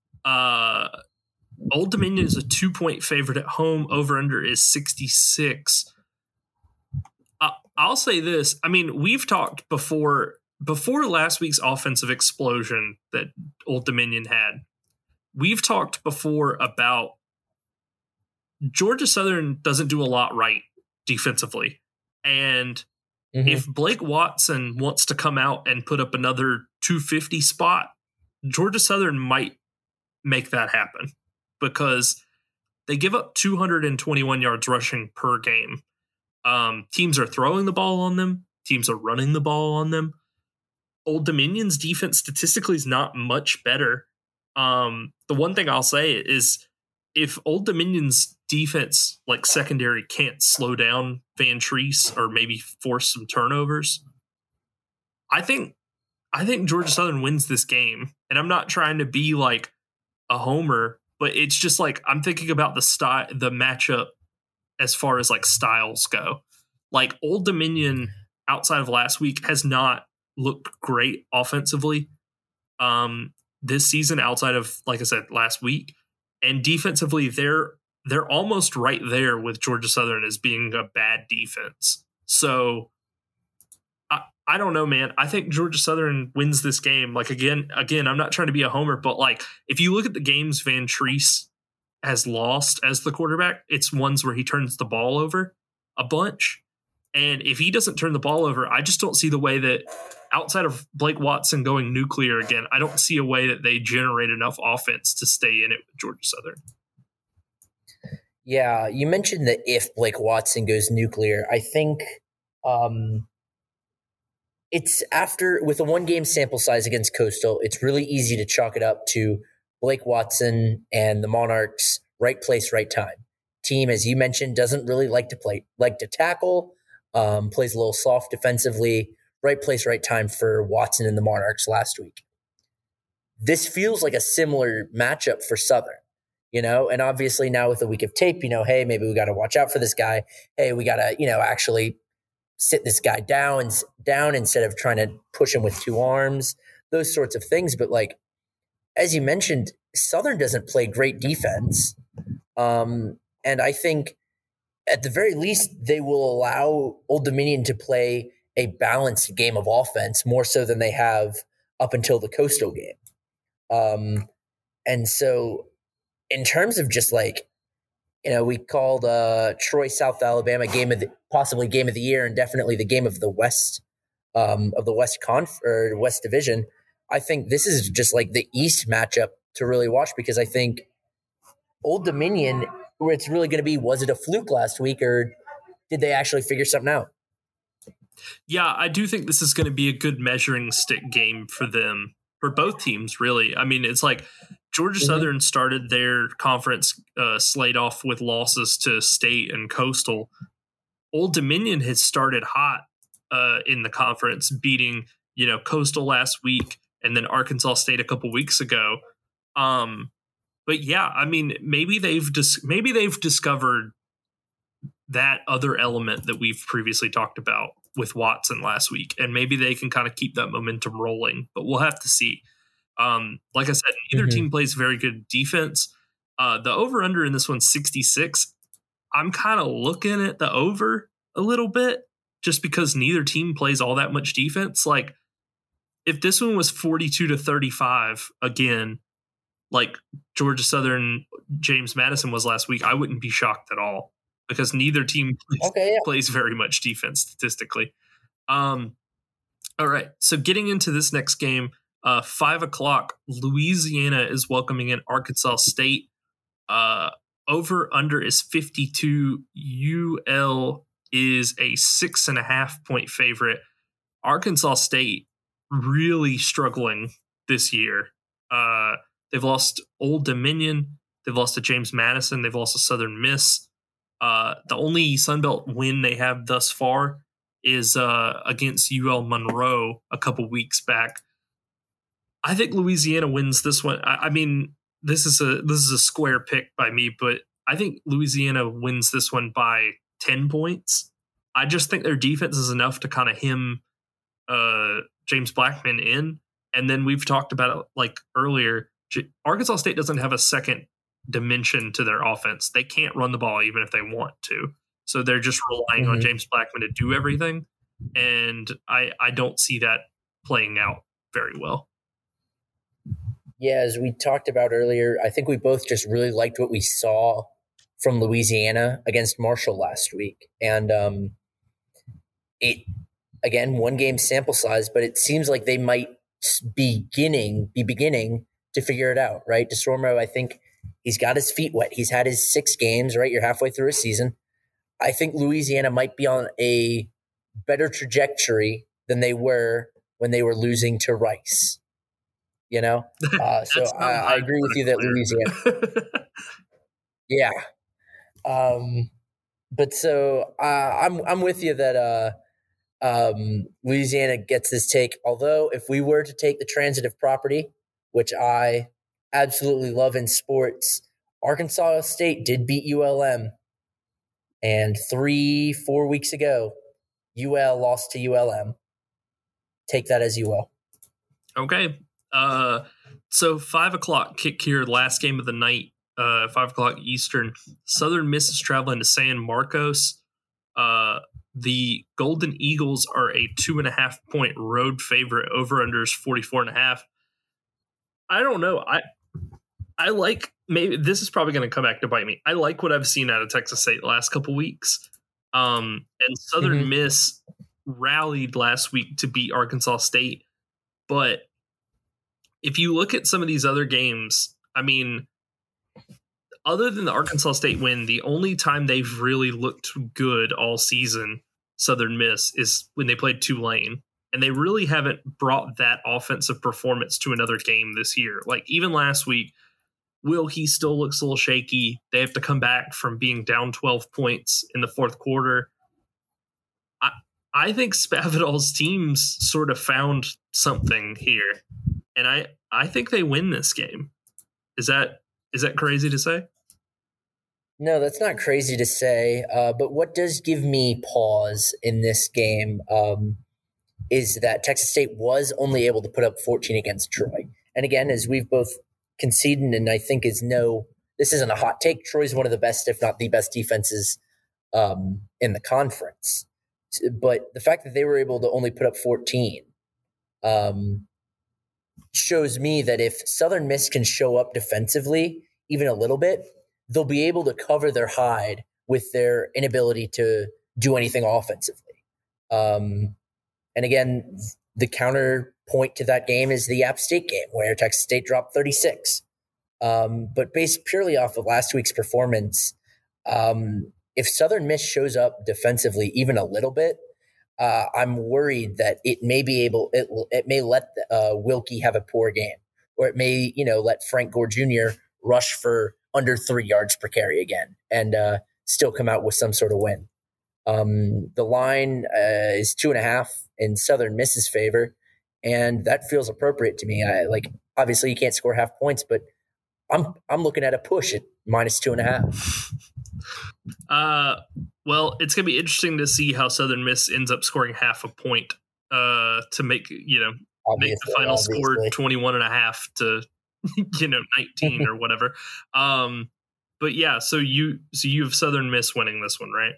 Uh, Old Dominion is a two-point favorite at home. Over-under is sixty-six. Uh, I'll say this. I mean, we've talked before before last week's offensive explosion that Old Dominion had, we've talked before about Georgia Southern doesn't do a lot right defensively. And mm-hmm. if Blake Watson wants to come out and put up another two fifty spot, Georgia Southern might make that happen because they give up two hundred twenty-one yards rushing per game. Um, teams are throwing the ball on them. Teams are running the ball on them. Old Dominion's defense statistically is not much better. Um, the one thing I'll say is if Old Dominion's defense, like secondary, can't slow down Van Treese or maybe force some turnovers, I think I think Georgia Southern wins this game. And I'm not trying to be like a homer, but it's just like I'm thinking about the style, the matchup as far as like styles go. Like Old Dominion outside of last week has not looked great offensively um, this season outside of, like I said, last week. And defensively, they're they're almost right there with Georgia Southern as being a bad defense. So I, I don't know, man. I think Georgia Southern wins this game. Like, again, again, I'm not trying to be a homer, but like if you look at the games Van Treese has lost as the quarterback, it's ones where he turns the ball over a bunch. And if he doesn't turn the ball over, I just don't see the way that outside of Blake Watson going nuclear again, I don't see a way that they generate enough offense to stay in it with Georgia Southern. Yeah, you mentioned that if Blake Watson goes nuclear, I think um, it's after with a one game sample size against Coastal, it's really easy to chalk it up to Blake Watson and the Monarchs, right place, right time. Team, as you mentioned, doesn't really like to play, like to tackle, um, plays a little soft defensively. Right place, right time for Watson and the Monarchs last week. This feels like a similar matchup for Southern, you know, and obviously now with a week of tape, you know, hey, maybe we got to watch out for this guy. Hey, we got to, you know, actually sit this guy down, down instead of trying to push him with two arms, those sorts of things. But like, as you mentioned, Southern doesn't play great defense. Um, and I think at the very least, they will allow Old Dominion to play a balanced game of offense more so than they have up until the Coastal game. Um, and so in terms of just like, you know, we called uh, Troy, South Alabama game of the, possibly game of the year and definitely the game of the West um, of the West Conf or West Division. I think this is just like the East matchup to really watch because I think Old Dominion, where it's really going to be, was it a fluke last week or did they actually figure something out? Yeah, I do think this is going to be a good measuring stick game for them, for both teams, really. I mean, it's like Georgia mm-hmm. Southern started their conference uh, slate off with losses to State and Coastal. Old Dominion has started hot uh, in the conference, beating, you know, Coastal last week and then Arkansas State a couple weeks ago. Um, but yeah, I mean, maybe they've dis- maybe they've discovered that other element that we've previously talked about with Watson last week, and maybe they can kind of keep that momentum rolling, but we'll have to see. Um, like I said, neither mm-hmm. team plays very good defense. Uh, the over-under in this one's sixty-six. I'm kind of looking at the over a little bit just because neither team plays all that much defense. Like if this one was forty-two to thirty-five again, like Georgia Southern James Madison was last week, I wouldn't be shocked at all. Because neither team plays, okay, yeah. plays very much defense statistically. Um, all right, so getting into this next game, uh, five o'clock, Louisiana is welcoming in Arkansas State. Uh, over under is fifty-two. U L is a six and a half point favorite. Arkansas State really struggling this year. Uh, they've lost Old Dominion. They've lost to James Madison. They've lost to Southern Miss. Uh, the only Sunbelt win they have thus far is uh, against U L Monroe a couple weeks back. I think Louisiana wins this one. I, I mean, this is a this is a square pick by me, but I think Louisiana wins this one by ten points. I just think their defense is enough to kind of hem uh, James Blackman in. And then we've talked about it like earlier. Arkansas State doesn't have a second dimension to their offense. They can't run the ball even if they want to. So they're just relying mm-hmm. on James Blackman to do everything. And I, I don't see that playing out very well. Yeah, as we talked about earlier, I think we both just really liked what we saw from Louisiana against Marshall last week. And um, it, again, one game sample size, but it seems like they might beginning, be beginning to figure it out, right? DeSormo, I think he's got his feet wet. He's had his six games, right? You're halfway through a season. I think Louisiana might be on a better trajectory than they were when they were losing to Rice. You know? Uh, so I, I agree with you that Louisiana. Yeah. Um, but so uh, I'm I'm with you that uh, um, Louisiana gets this take. Although if we were to take the transitive property, which I absolutely love in sports, Arkansas State did beat U L M. And three, four weeks ago, U L lost to U L M. Take that as you will. Okay. Uh, so five o'clock kick here, last game of the night, uh, five o'clock Eastern. Southern Miss is traveling to San Marcos. Uh, the Golden Eagles are a two and a half point road favorite. Over under is forty-four and a half. I don't know. I I like maybe this is probably going to come back to bite me. I like what I've seen out of Texas State the last couple weeks. Um, and Southern mm-hmm. Miss rallied last week to beat Arkansas State. But if you look at some of these other games, I mean, other than the Arkansas State win, the only time they've really looked good all season, Southern Miss, is when they played Tulane. And they really haven't brought that offensive performance to another game this year. Like even last week, Wilkie still looks a little shaky. They have to come back from being down twelve points in the fourth quarter. I I think Spavital's teams sort of found something here, and I, I think they win this game. Is that is that crazy to say? No, that's not crazy to say. Uh, but what does give me pause in this game um, is that Texas State was only able to put up fourteen against Troy. And again, as we've both conceded, and I think is no, this isn't a hot take. Troy's one of the best, if not the best defenses um, in the conference. But the fact that they were able to only put up fourteen um, shows me that if Southern Miss can show up defensively, even a little bit, they'll be able to cover their hide with their inability to do anything offensively. Um, and again, the counterpoint to that game is the App State game where Texas State dropped thirty-six. Um, but based purely off of last week's performance, um, if Southern Miss shows up defensively even a little bit, uh, I'm worried that it may be able, it, it may let uh, Wilkie have a poor game, or it may, you know, let Frank Gore Junior rush for under three yards per carry again and uh, still come out with some sort of win. Um, the line uh, is two and a half in Southern Miss's favor, and that feels appropriate to me. I like obviously you can't score half points, but I'm I'm looking at a push at minus two and a half. Uh, well, it's gonna be interesting to see how Southern Miss ends up scoring half a point uh, to make you know obviously, make the final obviously. score twenty-one and a half to you know nineteen or whatever. Um, but yeah, so you so you have Southern Miss winning this one, right?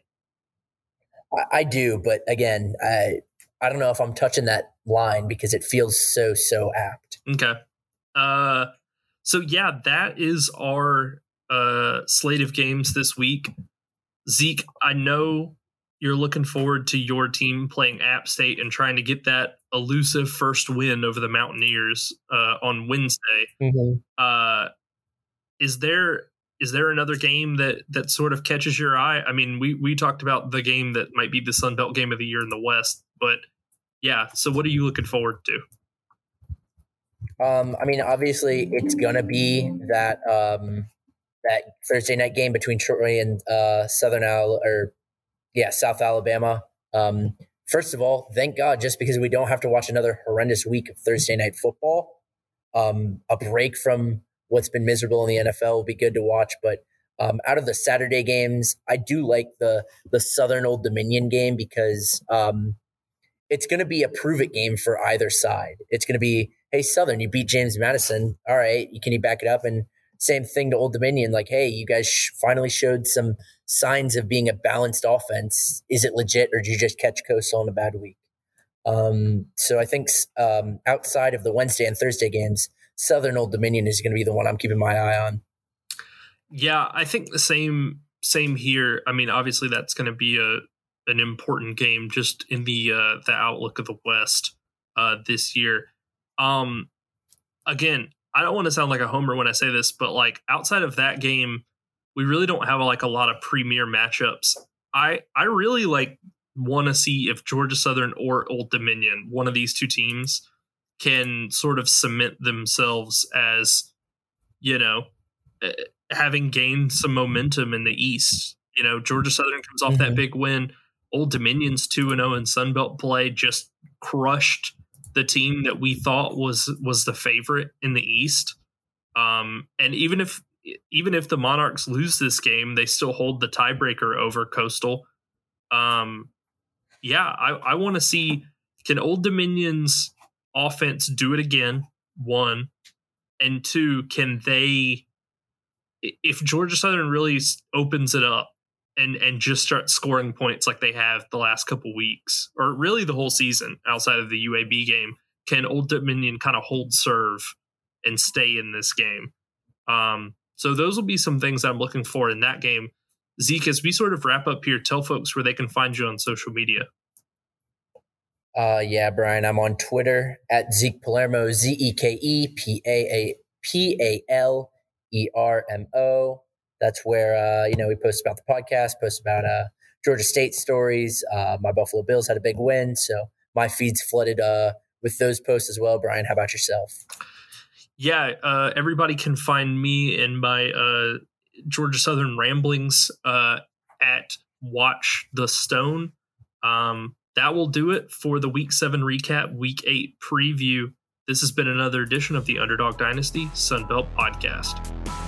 I do, but again, I I don't know if I'm touching that line because it feels so, so apt. Okay. Uh, so, yeah, that is our uh, slate of games this week. Zeke, I know you're looking forward to your team playing App State and trying to get that elusive first win over the Mountaineers uh, on Wednesday. Mm-hmm. Uh, is there... Is there another game that, that sort of catches your eye? I mean, we, we talked about the game that might be the Sun Belt game of the year in the West, but yeah. So what are you looking forward to? Um, I mean, obviously it's going to be that, um, that Thursday night game between Troy and uh, Southern Al or yeah, South Alabama. Um, first of all, thank God, just because we don't have to watch another horrendous week of Thursday night football, um, a break from what's been miserable in the N F L will be good to watch. But um, out of the Saturday games, I do like the the Southern Old Dominion game because um, it's going to be a prove it game for either side. It's going to be, hey, Southern, you beat James Madison. All right, can you back it up? And same thing to Old Dominion, like, hey, you guys sh- finally showed some signs of being a balanced offense. Is it legit, or did you just catch Coastal in a bad week? Um, so I think um, outside of the Wednesday and Thursday games, Southern Old Dominion is going to be the one I'm keeping my eye on. Yeah, I think the same same here. I mean, obviously that's going to be a an important game just in the uh, the outlook of the West uh, this year. Um, again, I don't want to sound like a homer when I say this, but like outside of that game, we really don't have like a lot of premier matchups. I I really like want to see if Georgia Southern or Old Dominion, one of these two teams, can sort of cement themselves as, you know, having gained some momentum in the East. You know, Georgia Southern comes off mm-hmm. that big win. Old Dominion's two and oh in Sunbelt play, just crushed the team that we thought was was the favorite in the East. Um, and even if even if the Monarchs lose this game, they still hold the tiebreaker over Coastal. Um, yeah, I, I want to see, can Old Dominion's offense do it again? One, and two, can they, if Georgia Southern really opens it up and and just start scoring points like they have the last couple weeks, or really the whole season outside of the U A B game, can Old Dominion kind of hold serve and stay in this game? Um, so those will be some things I'm looking for in that game. Zeke, as we sort of wrap up here, tell folks where they can find you on social media. Uh, yeah, Brian, I'm on Twitter at Zeke Palermo, Z E K E P A A P A L E R M O. That's where, uh, you know, we post about the podcast, post about uh, Georgia State stories. Uh, my Buffalo Bills had a big win, so my feed's flooded uh, with those posts as well. Brian, how about yourself? Yeah, uh, everybody can find me in my uh, Georgia Southern ramblings uh, at Watch the Stone. Um, that will do it for the Week seven recap, Week eight preview. This has been another edition of the Underdog Dynasty Sunbelt Podcast.